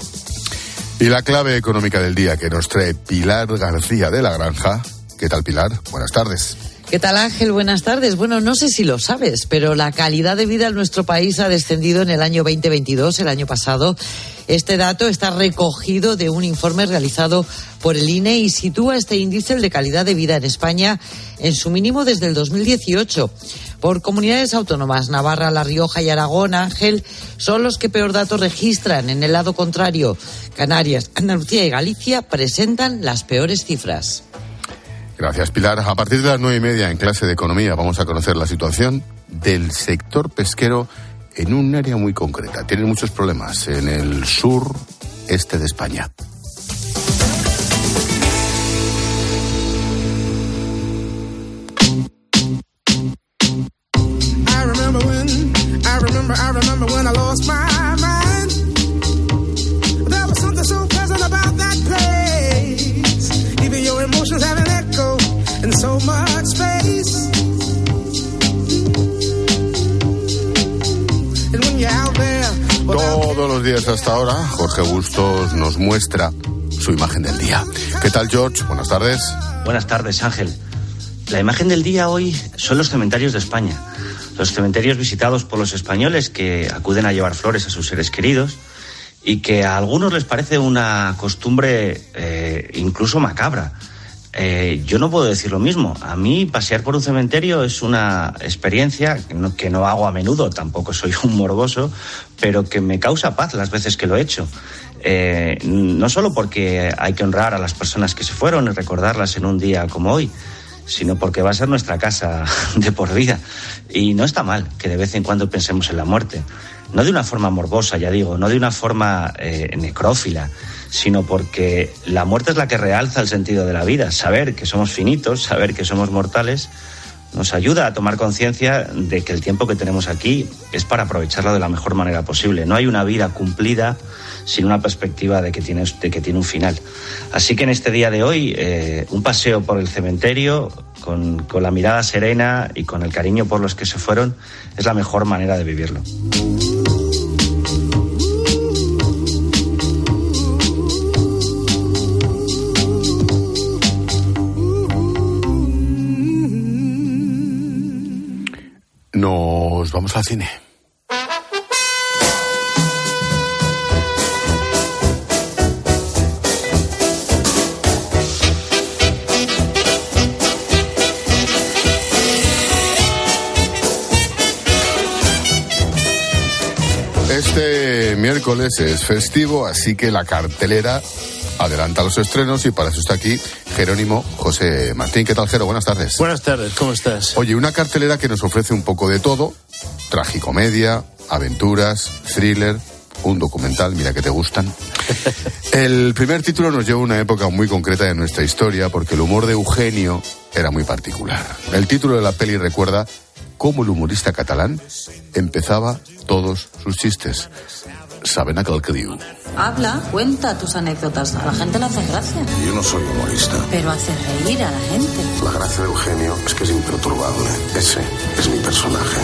Y la clave económica del día que nos trae Pilar García de la Granja. ¿Qué tal, Pilar? Buenas tardes. ¿Qué tal, Ángel? Buenas tardes. Bueno, no sé si lo sabes, pero la calidad de vida en nuestro país ha descendido en el año 2022, el año pasado. Este dato está recogido de un informe realizado por el INE y sitúa este índice, el de calidad de vida en España, en su mínimo desde el 2018. Por comunidades autónomas, Navarra, La Rioja y Aragón, Ángel, son los que peor datos registran. En el lado contrario, Canarias, Andalucía y Galicia presentan las peores cifras. Gracias, Pilar. A partir de las 9:30 en clase de economía vamos a conocer la situación del sector pesquero en un área muy concreta. Tienen muchos problemas en el sur-este de España. I remember when I lost my mind. There was something so pleasant about that place. Even your emotions have an echo in so much space. And when you're out there, todos los días hasta ahora, Jorge Bustos nos muestra su imagen del día. ¿Qué tal, George? Buenas tardes. Buenas tardes, Ángel. La imagen del día hoy son los cementerios de España. Los cementerios visitados por los españoles que acuden a llevar flores a sus seres queridos y que a algunos les parece una costumbre incluso macabra. Yo no puedo decir lo mismo. A mí pasear por un cementerio es una experiencia que no hago a menudo, tampoco soy un morboso, pero que me causa paz las veces que lo he hecho. no solo porque hay que honrar a las personas que se fueron y recordarlas en un día como hoy, sino porque va a ser nuestra casa de por vida. Y no está mal que de vez en cuando pensemos en la muerte. No de una forma morbosa, ya digo, no de una forma necrófila, sino porque la muerte es la que realza el sentido de la vida. Saber que somos finitos, saber que somos mortales, nos ayuda a tomar conciencia de que el tiempo que tenemos aquí es para aprovecharlo de la mejor manera posible. No hay una vida cumplida sin una perspectiva de que tiene un final. Así que en este día de hoy, un paseo por el cementerio con la mirada serena y con el cariño por los que se fueron es la mejor manera de vivirlo. Nos vamos al cine. Este miércoles es festivo, así que la cartelera adelanta los estrenos y para eso está aquí Jerónimo José Martín. ¿Qué tal, Jero? Buenas tardes. Buenas tardes, ¿cómo estás? Oye, una cartelera que nos ofrece un poco de todo: tragicomedia, aventuras, thriller, un documental, mira que te gustan. El primer título nos lleva a una época muy concreta de nuestra historia, porque el humor de Eugenio era muy particular. El título de la peli recuerda cómo el humorista catalán empezaba todos sus chistes. ¿Saben aquel que diu? Habla, cuenta tus anécdotas. A la gente le hace gracia. Yo no soy humorista. Pero hace reír a la gente. La gracia de Eugenio es que es imperturbable. Ese es mi personaje.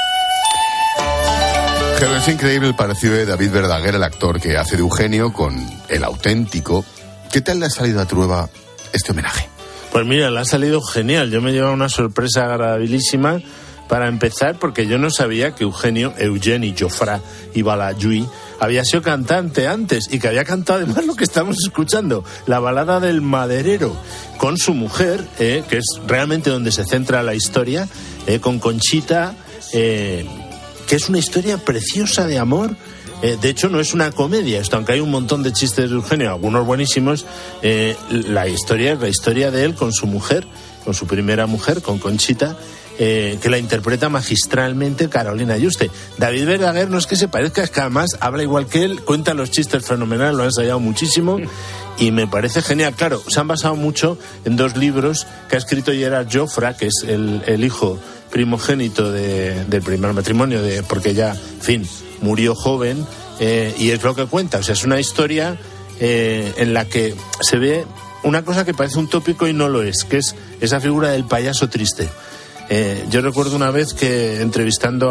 Pero es increíble el parecido de David Verdaguer, el actor que hace de Eugenio, con el auténtico. ¿Qué tal le ha salido a Trueba este homenaje? Pues mira, le ha salido genial. Yo me llevo una sorpresa agradabilísima. Para empezar, porque yo no sabía que Eugeni Jofrà y Balaguer había sido cantante antes y que había cantado además lo que estamos escuchando, la balada del maderero, con su mujer, que es realmente donde se centra la historia, con Conchita, que es una historia preciosa de amor. De hecho, no es una comedia esto, aunque hay un montón de chistes de Eugenio, algunos buenísimos. La historia es la historia de él con su mujer, con su primera mujer, con Conchita, que la interpreta magistralmente Carolina Yuste. David Verdaguer no es que se parezca, es que además habla igual que él, cuenta los chistes fenomenales, lo ha ensayado muchísimo y me parece genial. Claro, se han basado mucho en dos libros que ha escrito Gerard Jofrà, que es el hijo primogénito del primer matrimonio, porque ya, en fin, murió joven, y es lo que cuenta. O sea, es una historia en la que se ve una cosa que parece un tópico y no lo es, que es esa figura del payaso triste. Yo recuerdo una vez que entrevistando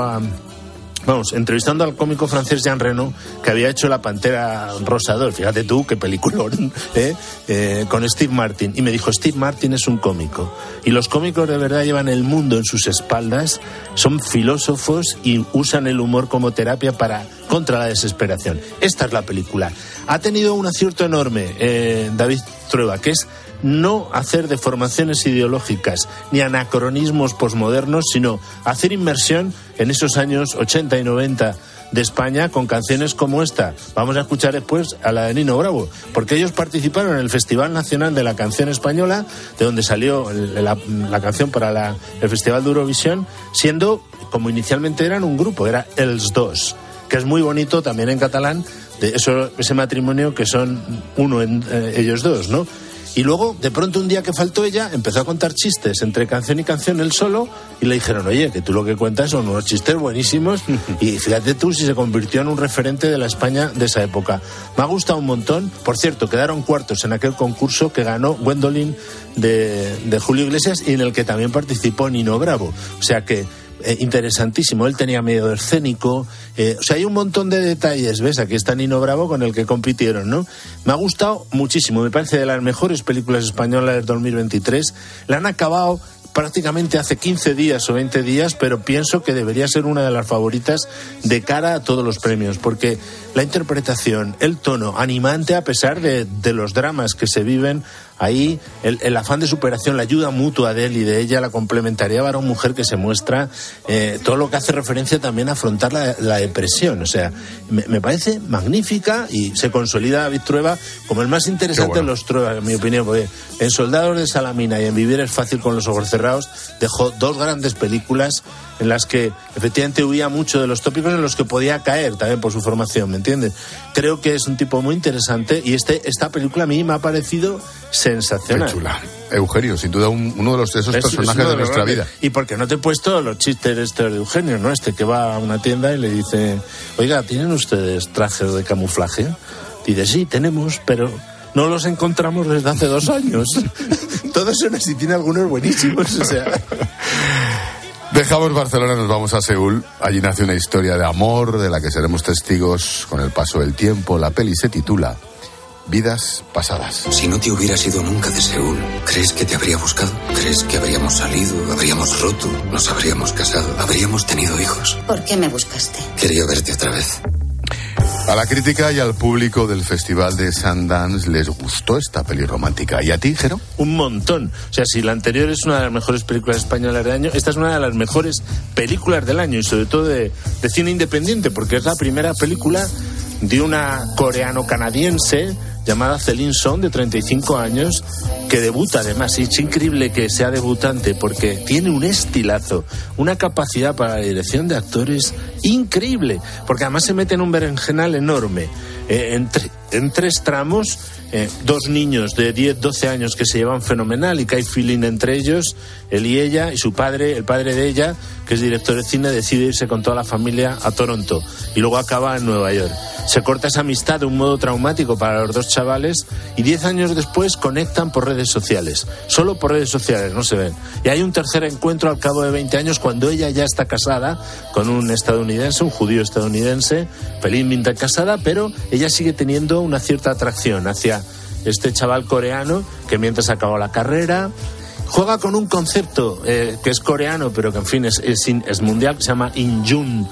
al cómico francés Jean Reno, que había hecho La Pantera Rosa 2, fíjate tú qué peliculón, con Steve Martin, y me dijo: Steve Martin es un cómico, y los cómicos de verdad llevan el mundo en sus espaldas, son filósofos y usan el humor como terapia contra la desesperación. Esta es la película. Ha tenido un acierto enorme David Trueba, que es no hacer deformaciones ideológicas ni anacronismos posmodernos, sino hacer inmersión en esos años 80 y 90 de España con canciones como esta. Vamos a escuchar después a la de Nino Bravo, porque ellos participaron en el Festival Nacional de la Canción Española, de donde salió la canción para el Festival de Eurovisión, siendo, como inicialmente eran, un grupo, era Els Dos, que es muy bonito también en catalán, ese matrimonio que son uno ellos dos, ¿no? Y luego, de pronto, un día que faltó ella, empezó a contar chistes entre canción y canción él solo, y le dijeron: oye, que tú lo que cuentas son unos chistes buenísimos, y fíjate tú si se convirtió en un referente de la España de esa época. Me ha gustado un montón. Por cierto, quedaron cuartos en aquel concurso que ganó Gwendolyn de Julio Iglesias, y en el que también participó Nino Bravo. O sea que interesantísimo. Él tenía medio escénico, o sea, hay un montón de detalles. ¿Ves? Aquí está Nino Bravo con el que compitieron, ¿no? Me ha gustado muchísimo, me parece de las mejores películas españolas del 2023. La han acabado prácticamente hace 15 días o 20 días, pero pienso que debería ser una de las favoritas de cara a todos los premios, porque la interpretación, el tono animante, a pesar de los dramas que se viven ahí el afán de superación, la ayuda mutua de él y de ella, la complementariedad varón-mujer que se muestra, todo lo que hace referencia también a afrontar la depresión. O sea, me parece magnífica y se consolida David Trueba como el más interesante de los Trueba, en mi opinión, porque en Soldados de Salamina y en Vivir es fácil con los ojos cerrados dejó dos grandes películas en las que efectivamente huía mucho de los tópicos en los que podía caer también por su formación, ¿me entiendes? Creo que es un tipo muy interesante y esta película a mí me ha parecido sensacional. Qué chula. Eugenio, sin duda uno de esos personajes de nuestra vida. Y porque no te he puesto los chistes estos de Eugenio, ¿no? Que va a una tienda y le dice, oiga, ¿tienen ustedes trajes de camuflaje? Y dice, sí, tenemos, pero no los encontramos desde hace 2 años. Todos son así, tiene algunos buenísimos, o sea... Dejamos Barcelona, nos vamos a Seúl. Allí nace una historia de amor de la que seremos testigos con el paso del tiempo. La peli se titula Vidas Pasadas. Si no te hubieras ido nunca de Seúl, ¿crees que te habría buscado? ¿Crees que habríamos salido, habríamos roto, nos habríamos casado, habríamos tenido hijos? ¿Por qué me buscaste? Quería verte otra vez. A la crítica y al público del Festival de Sundance les gustó esta peli romántica. ¿Y a ti, Jero? Un montón. O sea, si la anterior es una de las mejores películas españolas del año, esta es una de las mejores películas del año y sobre todo de cine independiente, porque es la primera película de una coreano-canadiense llamada Celine Song, de 35 años, que debuta además. Y es increíble que sea debutante porque tiene un estilazo, una capacidad para la dirección de actores increíble, porque además se mete en un berenjenal enorme. En 3 tramos, 2 niños de 10, 12 años que se llevan fenomenal y que hay feeling entre ellos, él y ella, y su padre, el padre de ella, que es director de cine, decide irse con toda la familia a Toronto y luego acaba en Nueva York. Se corta esa amistad de un modo traumático para los 2 chavales y 10 años después conectan por redes sociales, solo por redes sociales, no se ven. Y hay un tercer encuentro al cabo de 20 años cuando ella ya está casada con un estadounidense, un judío estadounidense, felizmente casada, pero ella sigue teniendo una cierta atracción hacia este chaval coreano que mientras acabó la carrera juega con un concepto que es coreano pero que en fin es mundial, que se llama Injun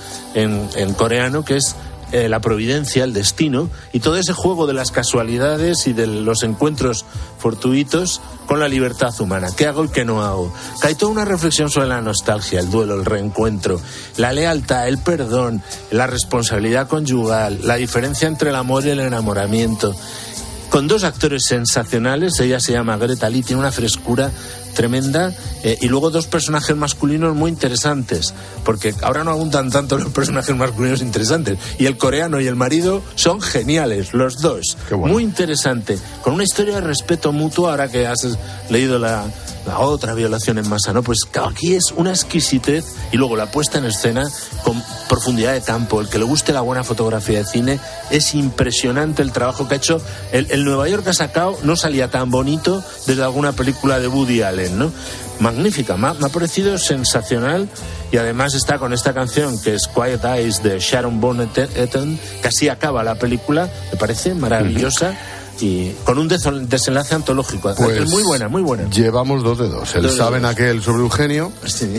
en coreano, que es la providencia, el destino, y todo ese juego de las casualidades y de los encuentros fortuitos con la libertad humana. ¿Qué hago y qué no hago? Que hay toda una reflexión sobre la nostalgia, el duelo, el reencuentro, la lealtad, el perdón, la responsabilidad conyugal, la diferencia entre el amor y el enamoramiento. Con 2 actores sensacionales, ella se llama Greta Lee, tiene una frescura tremenda, y luego 2 personajes masculinos muy interesantes, porque ahora no abundan tanto los personajes masculinos interesantes, y el coreano y el marido son geniales, los 2. Bueno. Muy interesante, con una historia de respeto mutuo, ahora que has leído la otra violación en masa, ¿no? Pues aquí es una exquisitez y luego la puesta en escena con profundidad de campo. El que le guste la buena fotografía de cine, es impresionante el trabajo que ha hecho. El Nueva York que ha sacado no salía tan bonito desde alguna película de Woody Allen, ¿no? Magnífica, me ha parecido sensacional, y además está con esta canción que es Quiet Eyes de Sharon Bonnet Eaton, que así acaba la película, me parece maravillosa. Y con un desenlace antológico. Pues muy buena, muy buena. Llevamos 2 de 2. El Saben aquel sobre Eugenio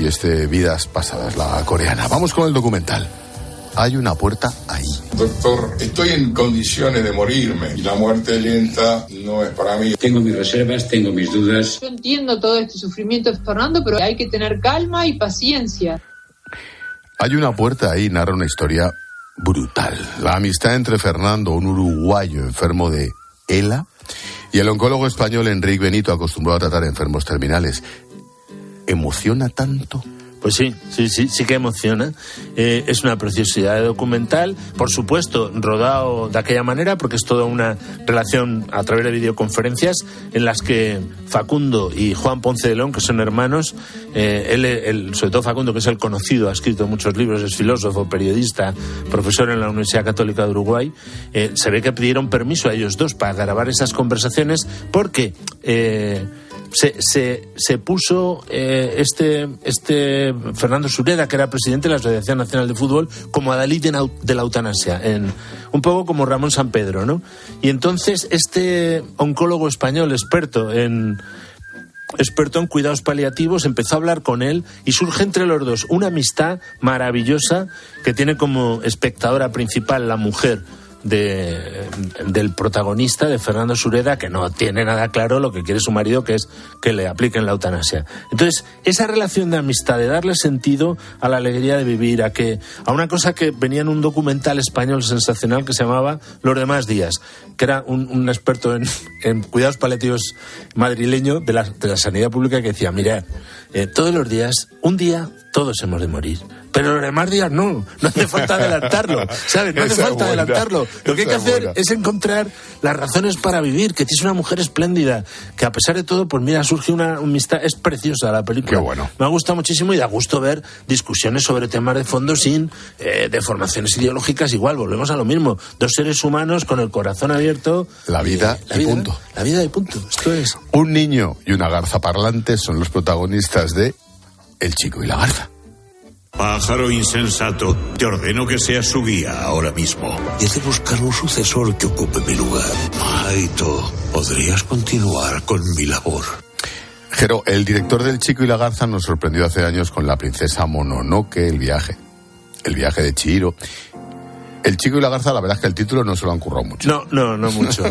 y Vidas Pasadas, la coreana. Vamos con el documental. Hay una puerta ahí. Doctor, estoy en condiciones de morirme y la muerte lenta no es para mí. Tengo mis reservas, tengo mis dudas. Yo entiendo todo este sufrimiento de Fernando, pero hay que tener calma y paciencia. Hay una puerta ahí, narra una historia brutal. La amistad entre Fernando, un uruguayo enfermo de ELA, y el oncólogo español Enrique Benito, acostumbrado a tratar enfermos terminales. ¿Emociona tanto? Pues sí que emociona. Es una preciosidad de documental, por supuesto, rodado de aquella manera, porque es toda una relación a través de videoconferencias en las que Facundo y Juan Ponce de León, que son hermanos, sobre todo Facundo, que es el conocido, ha escrito muchos libros, es filósofo, periodista, profesor en la Universidad Católica de Uruguay, se ve que pidieron permiso a ellos 2 para grabar esas conversaciones porque... Se puso este Fernando Sureda, que era presidente de la Asociación Nacional de Fútbol, como adalid de la eutanasia, un poco como Ramón Sampedro, ¿no? Y entonces este oncólogo español experto en cuidados paliativos empezó a hablar con él y surge entre los 2 una amistad maravillosa que tiene como espectadora principal la mujer del protagonista, de Fernando Sureda, que no tiene nada claro lo que quiere su marido, que es que le apliquen la eutanasia. Entonces, esa relación de amistad, de darle sentido a la alegría de vivir, a una cosa que venía en un documental español sensacional que se llamaba Los demás días, que era un experto en cuidados paliativos madrileño de la sanidad pública, que decía, mira, todos los días, un día, todos hemos de morir. Pero los demás días no hace falta adelantarlo, ¿sabes? No hace falta adelantarlo. Lo que hay que hacer es encontrar las razones para vivir, que tienes una mujer espléndida, que a pesar de todo, pues mira, surge una amistad, es preciosa la película. Qué bueno. Me ha gustado muchísimo y da gusto ver discusiones sobre temas de fondo sin deformaciones ideológicas. Igual, volvemos a lo mismo. Dos seres humanos con el corazón abierto. La vida y punto. La vida y punto. Esto es. Un niño y una garza parlante son los protagonistas de El chico y la garza. Pájaro insensato, te ordeno que seas su guía ahora mismo. Y he de buscar un sucesor que ocupe mi lugar. Maito, ¿podrías continuar con mi labor? Jero, el director del Chico y la garza nos sorprendió hace años con La princesa Mononoke, el viaje de Chihiro. El Chico y la garza, la verdad es que el título no se lo han currado mucho. No mucho.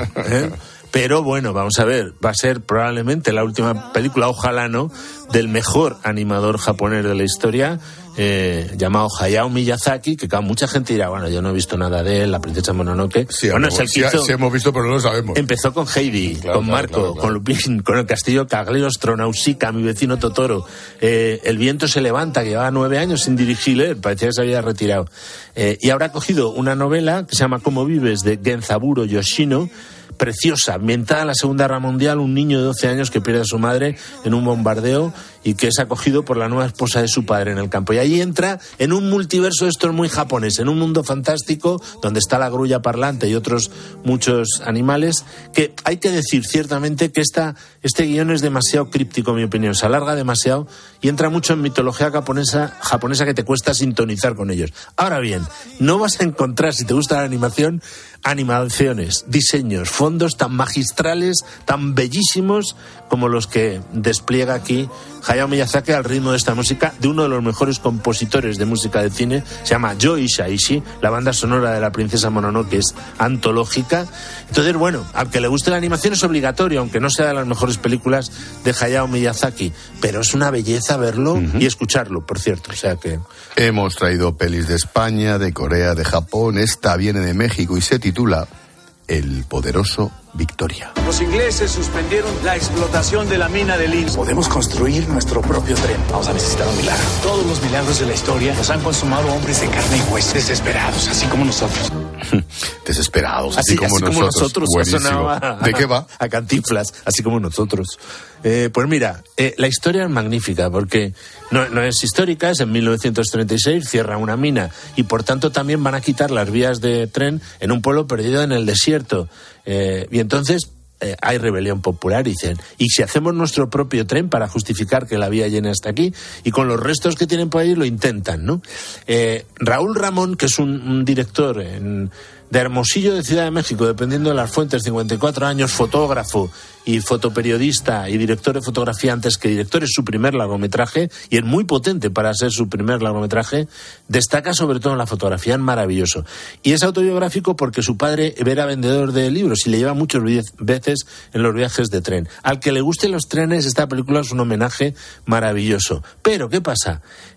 Pero bueno, vamos a ver, va a ser probablemente la última película, ojalá no, del mejor animador japonés de la historia, llamado Hayao Miyazaki, que claro, mucha gente dirá, bueno, yo no he visto nada de él, La princesa Mononoke. Sí, bueno, es el que hizo, sí hemos visto, pero no lo sabemos. Empezó con Heidi, con Marco, con Lupin, con El castillo Cagliostro, Nausicaa, Mi vecino Totoro, El viento se levanta, que llevaba 9 años sin dirigir, parecía que se había retirado. Y ahora ha cogido una novela que se llama ¿Cómo vives?, de Genzaburo Yoshino, preciosa, ambientada en la Segunda Guerra Mundial, un niño de 12 años que pierde a su madre en un bombardeo y que es acogido por la nueva esposa de su padre en el campo. Y ahí entra en un multiverso, esto es muy japonés, en un mundo fantástico donde está la grulla parlante y otros muchos animales, que hay que decir ciertamente que este guión es demasiado críptico, en mi opinión, se alarga demasiado y entra mucho en mitología japonesa que te cuesta sintonizar con ellos. Ahora bien, no vas a encontrar, si te gusta la animación, animaciones, diseños, fondos tan magistrales, tan bellísimos como los que despliega aquí Hayao Miyazaki al ritmo de esta música de uno de los mejores compositores de música de cine, se llama Joe Hisaishi. La banda sonora de La princesa Mononoke es antológica. Entonces, bueno, al que le guste la animación es obligatorio, aunque no sea de las mejores películas de Hayao Miyazaki, pero es una belleza verlo y escucharlo, por cierto. O sea que hemos traído pelis de España, de Corea, de Japón. Esta viene de México y se titula El poderoso Victoria. Los ingleses suspendieron la explotación de la mina de Linz. Podemos construir nuestro propio tren. Vamos a necesitar un milagro. Todos los milagros de la historia los han consumado hombres de carne y hueso, desesperados, así como nosotros. Desesperados, así como nosotros. Buenísimo. ¿De qué va? A Cantinflas, así como nosotros. Pues mira, la historia es magnífica porque no es histórica, es en 1936, cierra una mina y por tanto también van a quitar las vías de tren en un pueblo perdido en el desierto. Y entonces hay rebelión popular y dicen, ¿y si hacemos nuestro propio tren para justificar que la vía llene hasta aquí? Y con los restos que tienen por ahí lo intentan, ¿no? Raúl Ramón, que es un director de Hermosillo, de Ciudad de México, dependiendo de las fuentes, 54 años, fotógrafo y fotoperiodista y director de fotografía antes que director, es su primer largometraje y es muy potente para ser su primer largometraje, destaca sobre todo en la fotografía, es maravilloso. Y es autobiográfico porque su padre era vendedor de libros y le lleva muchas veces en los viajes de tren. Al que le gusten los trenes, esta película es un homenaje maravilloso. Pero, ¿qué pasa?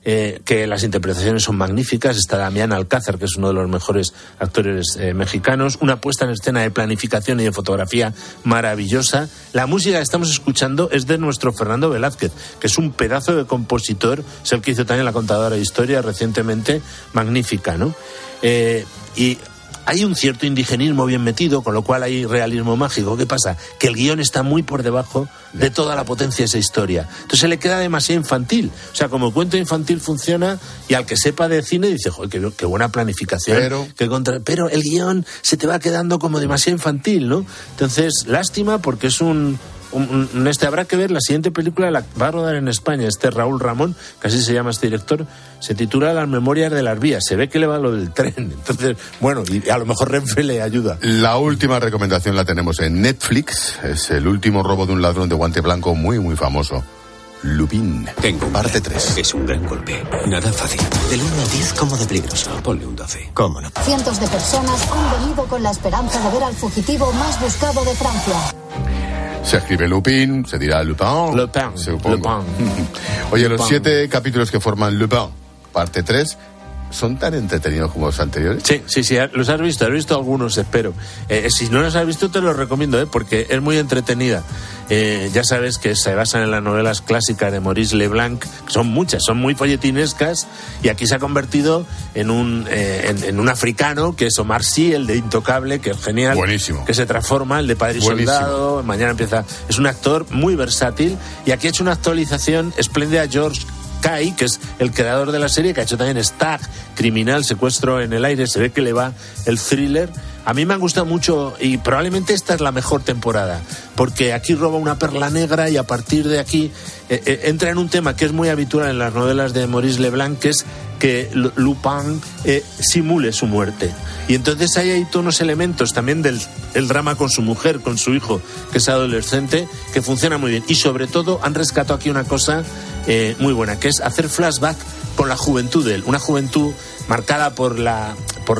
Que las interpretaciones son magníficas, está Damián Alcázar, que es uno de los mejores actores mexicanos, una puesta en escena de planificación y de fotografía maravillosa. La música que estamos escuchando es de nuestro Fernando Velázquez, que es un pedazo de compositor, es el que hizo también La contadora de historia recientemente, magnífica, ¿no? Y hay un cierto indigenismo bien metido, con lo cual hay realismo mágico. ¿Qué pasa? Que el guión está muy por debajo de toda la potencia de esa historia. Entonces se le queda demasiado infantil. O sea, como cuento infantil funciona y al que sepa de cine dice, joder, qué buena planificación. Pero el guión se te va quedando como demasiado infantil, ¿no? Entonces, lástima porque es habrá que ver la siguiente película, la va a rodar en España Raúl Ramón, que así se llama este director, se titula Las memorias de las vías, se ve que le va lo del tren, entonces, bueno, y a lo mejor Renfe le ayuda. La última recomendación la tenemos en Netflix, es El último robo de un ladrón de guante blanco, muy muy famoso Lupin. Tengo parte 3. Es un gran golpe. Nada fácil. Del 1 al 10, ¿cómo de peligroso? Ponle un 12. ¿Cómo no? Cientos de personas han venido con la esperanza de ver al fugitivo más buscado de Francia. Se escribe Lupin, se dirá Lupin. Supongo. Oye, los 7 capítulos que forman Lupin, parte 3, ¿son tan entretenidos como los anteriores? Sí, los has visto algunos, espero. Si no los has visto, te los recomiendo, porque es muy entretenida. Ya sabes que se basan en las novelas clásicas de Maurice Leblanc, que son muchas, son muy folletinescas, y aquí se ha convertido en un africano, que es Omar Sy, el de Intocable, que es genial. Buenísimo. Que se transforma, el de Padre y Soldado, mañana empieza. Es un actor muy versátil, y aquí ha hecho una actualización espléndida a George Kay, que es el creador de la serie, que ha hecho también Stag, Criminal, Secuestro en el Aire. Se ve que le va el thriller. A mí me ha gustado mucho, y probablemente esta es la mejor temporada, porque aquí roba una perla negra, y a partir de aquí entra en un tema que es muy habitual en las novelas de Maurice Leblanc, que es que Lupin simule su muerte. Y entonces hay todos unos elementos también del drama con su mujer, con su hijo, que es adolescente, que funciona muy bien. Y sobre todo han rescatado aquí una cosa muy buena, que es hacer flashback con la juventud de él, una juventud marcada por la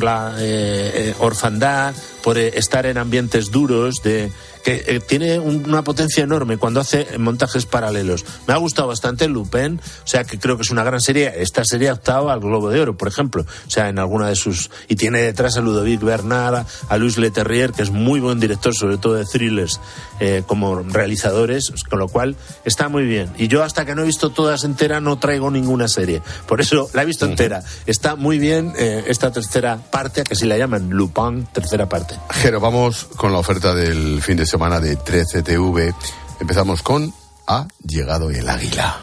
orfandad, por estar en ambientes duros, que tiene una potencia enorme cuando hace montajes paralelos. Me ha gustado bastante Lupin, o sea que creo que es una gran serie. Esta serie ha optado al Globo de Oro, por ejemplo, o sea, en alguna de sus... Y tiene detrás a Ludovic Bernard, a Louis Leterrier, que es muy buen director, sobre todo de thrillers, como realizadores, con lo cual está muy bien. Y yo, hasta que no he visto todas enteras, no traigo ninguna serie. Por eso la he visto entera. Está muy bien esta tercera parte, que si la llaman Lupin, tercera parte. Jero, vamos con la oferta del fin de semana de 13TV. Empezamos con Ha llegado el águila.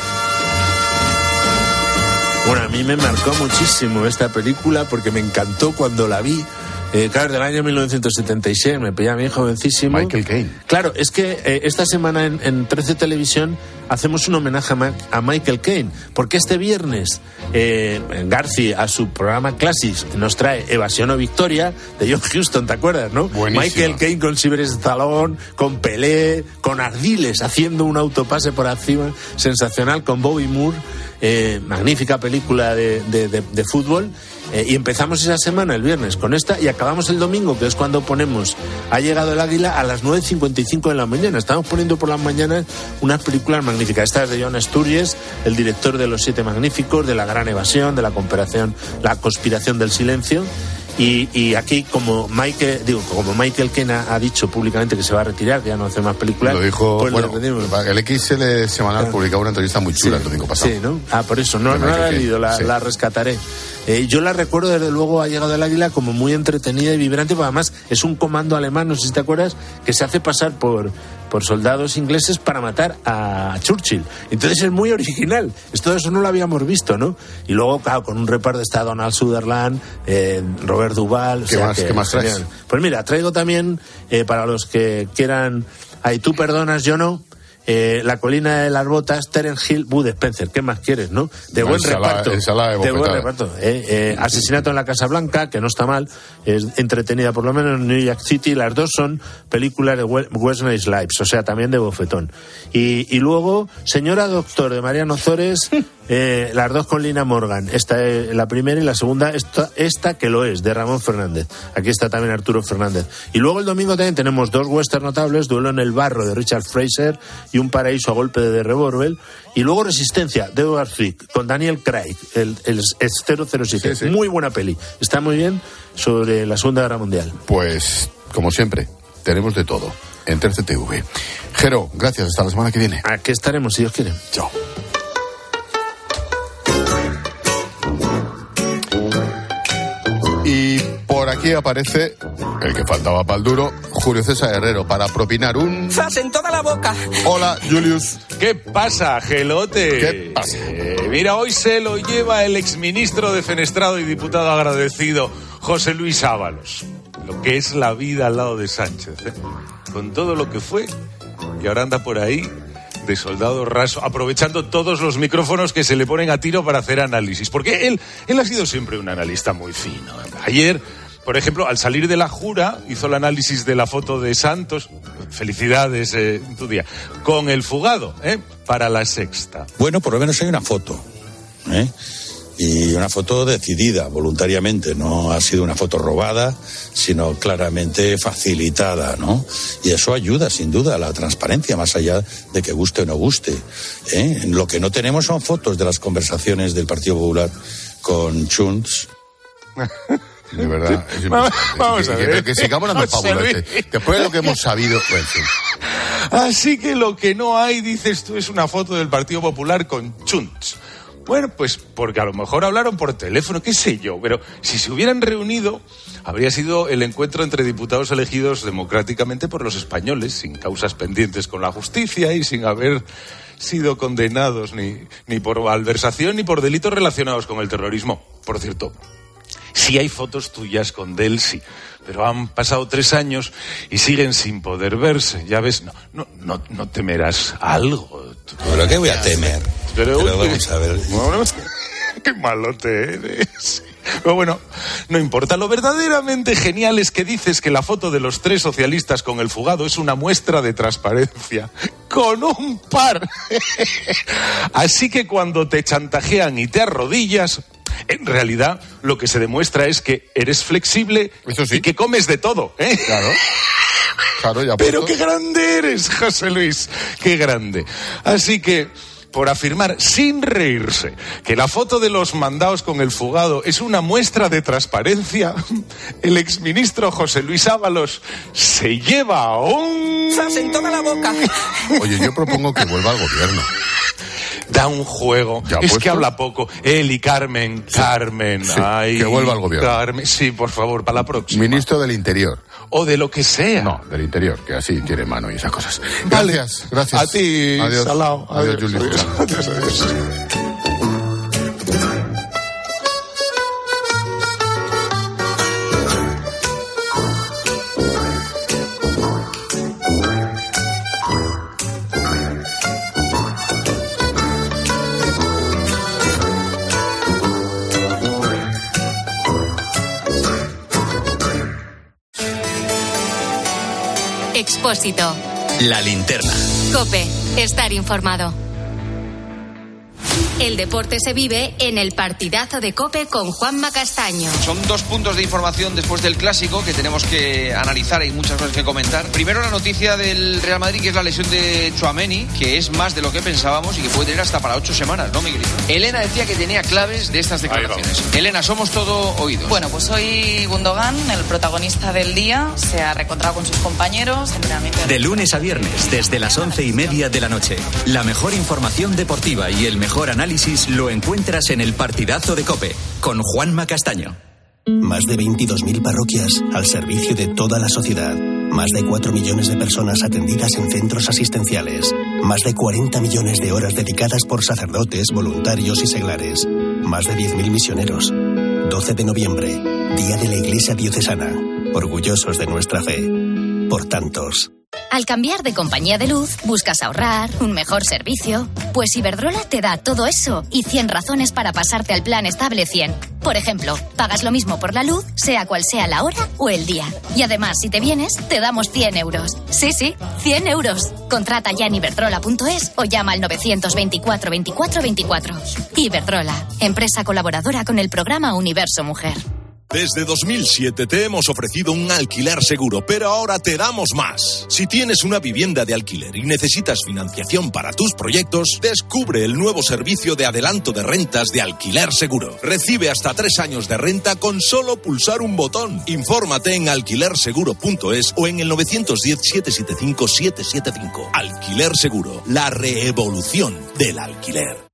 Bueno, a mí me marcó muchísimo esta película porque me encantó cuando la vi. Claro, del año 1976, me pillaba mi jovencísimo. Michael Caine. Claro, es que esta semana en 13 Televisión hacemos un homenaje a Michael Caine, porque este viernes Garci, a su programa Classics, nos trae Evasión o Victoria, de John Huston, ¿te acuerdas, no? Buenísima. Michael Caine con Sylvester Stallone, con Pelé, con Ardiles haciendo un autopase por encima, sensacional, con Bobby Moore. Magnífica película de fútbol. Y empezamos esa semana el viernes con esta y acabamos el domingo, que es cuando ponemos Ha llegado el águila, a las 9:55 de la mañana. Estamos poniendo por las mañanas unas películas magníficas. Esta es de John Sturges, el director de Los Siete Magníficos, de La Gran Evasión, de La Conspiración del Silencio. Y aquí, como Michael Caine ha dicho públicamente que se va a retirar, que ya no hace más películas. Lo dijo, pues el XL Semanal publicaba una entrevista muy chula el domingo pasado. Sí, ¿no? Por eso, no la he leído, la rescataré. Yo la recuerdo, desde luego, Ha llegado el águila como muy entretenida y vibrante, porque además es un comando alemán, no sé si te acuerdas, que se hace pasar por soldados ingleses para matar a Churchill. Entonces es muy original. Todo eso no lo habíamos visto, ¿no? Y luego, claro, con un reparto está Donald Sutherland, Robert Duvall. ¿Qué más traes? Pues mira, traigo también, para los que quieran... Ay, tú perdonas, yo no... La colina de las botas, Terence Hill, Bud Spencer. ¿Qué más quieres, no? De buen reparto. Asesinato en la Casa Blanca, que no está mal, es entretenida por lo menos en New York City. Las dos son películas de Wesley Snipes, o sea, también de bofetón. Y luego Señora Doctor, de Mariano Ozores, las dos con Lina Morgan. Esta es la primera, y la segunda, esta que lo es, de Ramón Fernández. Aquí está también Arturo Fernández. Y luego el domingo también tenemos dos western notables: Duelo en el barro, de Richard Fraser, y Un paraíso a golpe de revólver. Y luego Resistencia, de Edward Zwick, con Daniel Craig, el 007. Sí. Muy buena peli. Está muy bien, sobre la Segunda Guerra Mundial. Pues, como siempre, tenemos de todo en 13TV. Jero, gracias. Hasta la semana que viene. Aquí estaremos, si Dios quiere. Chao. Y por aquí aparece el que faltaba para el duro, Julio César Herrero, para propinar un... ¡Zas en toda la boca! Hola, Julius. ¿Qué pasa, Gelote? ¿Qué pasa? Mira, hoy se lo lleva el exministro defenestrado y diputado agradecido, José Luis Ábalos. Lo que es la vida al lado de Sánchez, ¿eh? Con todo lo que fue, y ahora anda por ahí de soldado raso, aprovechando todos los micrófonos que se le ponen a tiro para hacer análisis, porque él ha sido siempre un analista muy fino. Ayer Por ejemplo, al salir de la jura, hizo el análisis de la foto de Santos, felicidades en tu día, con el fugado, para La Sexta. Bueno, por lo menos hay una foto, y una foto decidida, voluntariamente, no ha sido una foto robada, sino claramente facilitada, ¿no? Y eso ayuda, sin duda, a la transparencia, más allá de que guste o no guste. Lo que no tenemos son fotos de las conversaciones del Partido Popular con Junts. De verdad, es vamos a ver. Que sigamos dando pábulas. Después de lo que hemos sabido, pues, sí. Así que lo que no hay, dices tú, es una foto del Partido Popular con Junts. Bueno, pues porque a lo mejor hablaron por teléfono, qué sé yo, pero si se hubieran reunido, habría sido el encuentro entre diputados elegidos democráticamente por los españoles, sin causas pendientes con la justicia y sin haber sido condenados ni por malversación ni por delitos relacionados con el terrorismo. Por cierto, sí hay fotos tuyas con Delcy, pero han pasado 3 años y siguen sin poder verse. Ya ves, no temerás algo. ¿Pero qué voy a temer? Pero vamos a ver. Bueno, qué malote eres. Pero bueno, no importa. Lo verdaderamente genial es que dices que la foto de los 3 socialistas con el fugado es una muestra de transparencia. Con un par. Así que cuando te chantajean y te arrodillas, en realidad lo que se demuestra es que eres flexible. Eso sí. Y que comes de todo, Claro, ya. Pero qué grande eres, José Luis, qué grande. Así que, por afirmar sin reírse que la foto de los mandados con el fugado es una muestra de transparencia, el exministro José Luis Ábalos se lleva un... ¡Se en toda la boca! Oye, yo propongo que vuelva al gobierno. Da un juego. Es que habla poco. Él y Carmen. Sí. Carmen. Sí, ay, que vuelva al gobierno. Carmen. Sí, por favor, para la próxima. Ministro del Interior. O de lo que sea. No, del Interior, que así tiene mano y esas cosas. Vale. Gracias. A ti, adiós. Salao. Adiós, Julio. Adiós. Expósito. La linterna. COPE. Estar informado. El deporte se vive en el partidazo de COPE con Juanma Castaño. Son 2 puntos de información después del clásico que tenemos que analizar, hay muchas cosas que comentar. Primero la noticia del Real Madrid, que es la lesión de Tchouaméni, que es más de lo que pensábamos y que puede tener hasta para 8 semanas, ¿no, Miguelito? Elena decía que tenía claves de estas declaraciones. Elena, somos todo oídos. Bueno, pues hoy Gundogan, el protagonista del día, se ha reencontrado con sus compañeros. De lunes a viernes, desde las 11:30 de la noche. La mejor información deportiva y el mejor análisis lo encuentras en el partidazo de COPE, con Juanma Castaño. Más de 22.000 parroquias al servicio de toda la sociedad. Más de 4 millones de personas atendidas en centros asistenciales. Más de 40 millones de horas dedicadas por sacerdotes, voluntarios y seglares. Más de 10.000 misioneros. 12 de noviembre, Día de la Iglesia Diocesana. Orgullosos de nuestra fe. Por tantos. Al cambiar de compañía de luz, buscas ahorrar, un mejor servicio. Pues Iberdrola te da todo eso y 100 razones para pasarte al plan estable 100. Por ejemplo, pagas lo mismo por la luz, sea cual sea la hora o el día. Y además, si te vienes, te damos 100 euros. Sí, 100 euros. Contrata ya en iberdrola.es o llama al 924 24 24. Iberdrola, empresa colaboradora con el programa Universo Mujer. Desde 2007 te hemos ofrecido un alquiler seguro, pero ahora te damos más. Si tienes una vivienda de alquiler y necesitas financiación para tus proyectos, descubre el nuevo servicio de adelanto de rentas de Alquiler Seguro. Recibe hasta 3 años de renta con solo pulsar un botón. Infórmate en alquilerseguro.es o en el 910-775-775. Alquiler Seguro, la reevolución del alquiler.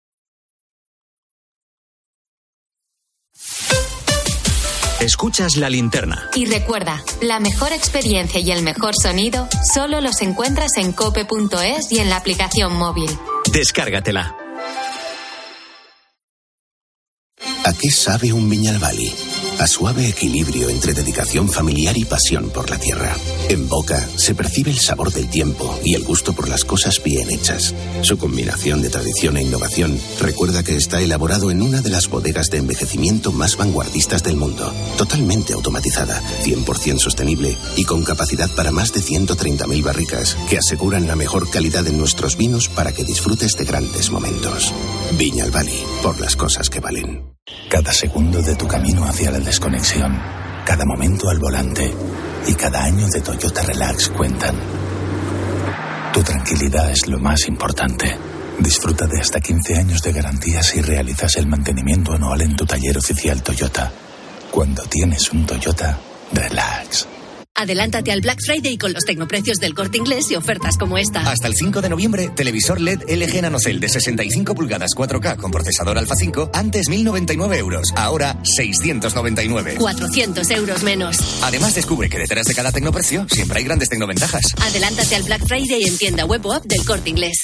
Escuchas La Linterna. Y recuerda, la mejor experiencia y el mejor sonido solo los encuentras en cope.es y en la aplicación móvil. Descárgatela. ¿A qué sabe un Viñalbali? A suave equilibrio entre dedicación familiar y pasión por la tierra. En boca se percibe el sabor del tiempo y el gusto por las cosas bien hechas. Su combinación de tradición e innovación recuerda que está elaborado en una de las bodegas de envejecimiento más vanguardistas del mundo. Totalmente automatizada, 100% sostenible y con capacidad para más de 130.000 barricas que aseguran la mejor calidad en nuestros vinos para que disfrutes de grandes momentos. Viñalbali, por las cosas que valen. Cada segundo de tu camino hacia la desconexión, cada momento al volante y cada año de Toyota Relax cuentan. Tu tranquilidad es lo más importante. Disfruta de hasta 15 años de garantía si realizas el mantenimiento anual en tu taller oficial Toyota. Cuando tienes un Toyota, relax. Adelántate al Black Friday con los tecnoprecios del Corte Inglés y ofertas como esta. Hasta el 5 de noviembre, televisor LED LG NanoCell de 65 pulgadas 4K con procesador Alpha 5, antes 1.099 euros, ahora 699. 400 euros menos. Además, descubre que detrás de cada tecnoprecio siempre hay grandes tecnoventajas. Adelántate al Black Friday en tienda web o app del Corte Inglés.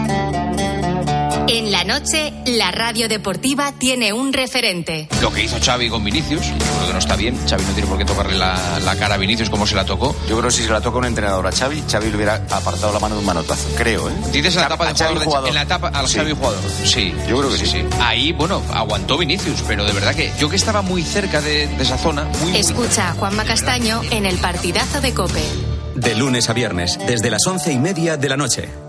En la noche, la radio deportiva tiene un referente. Lo que hizo Xavi con Vinicius, yo creo que no está bien. Xavi no tiene por qué tocarle la cara a Vinicius como se la tocó. Yo creo que si se la toca un entrenador a Xavi, Xavi le hubiera apartado la mano de un manotazo, creo, ¿eh? Dices en la etapa de jugador. En la etapa al Xavi jugador. Sí. Yo creo que sí. Ahí, bueno, aguantó Vinicius, pero de verdad que yo que estaba muy cerca de esa zona... Escucha a Juanma Castaño en el partidazo de COPE. De lunes a viernes, desde las 11:30 de la noche.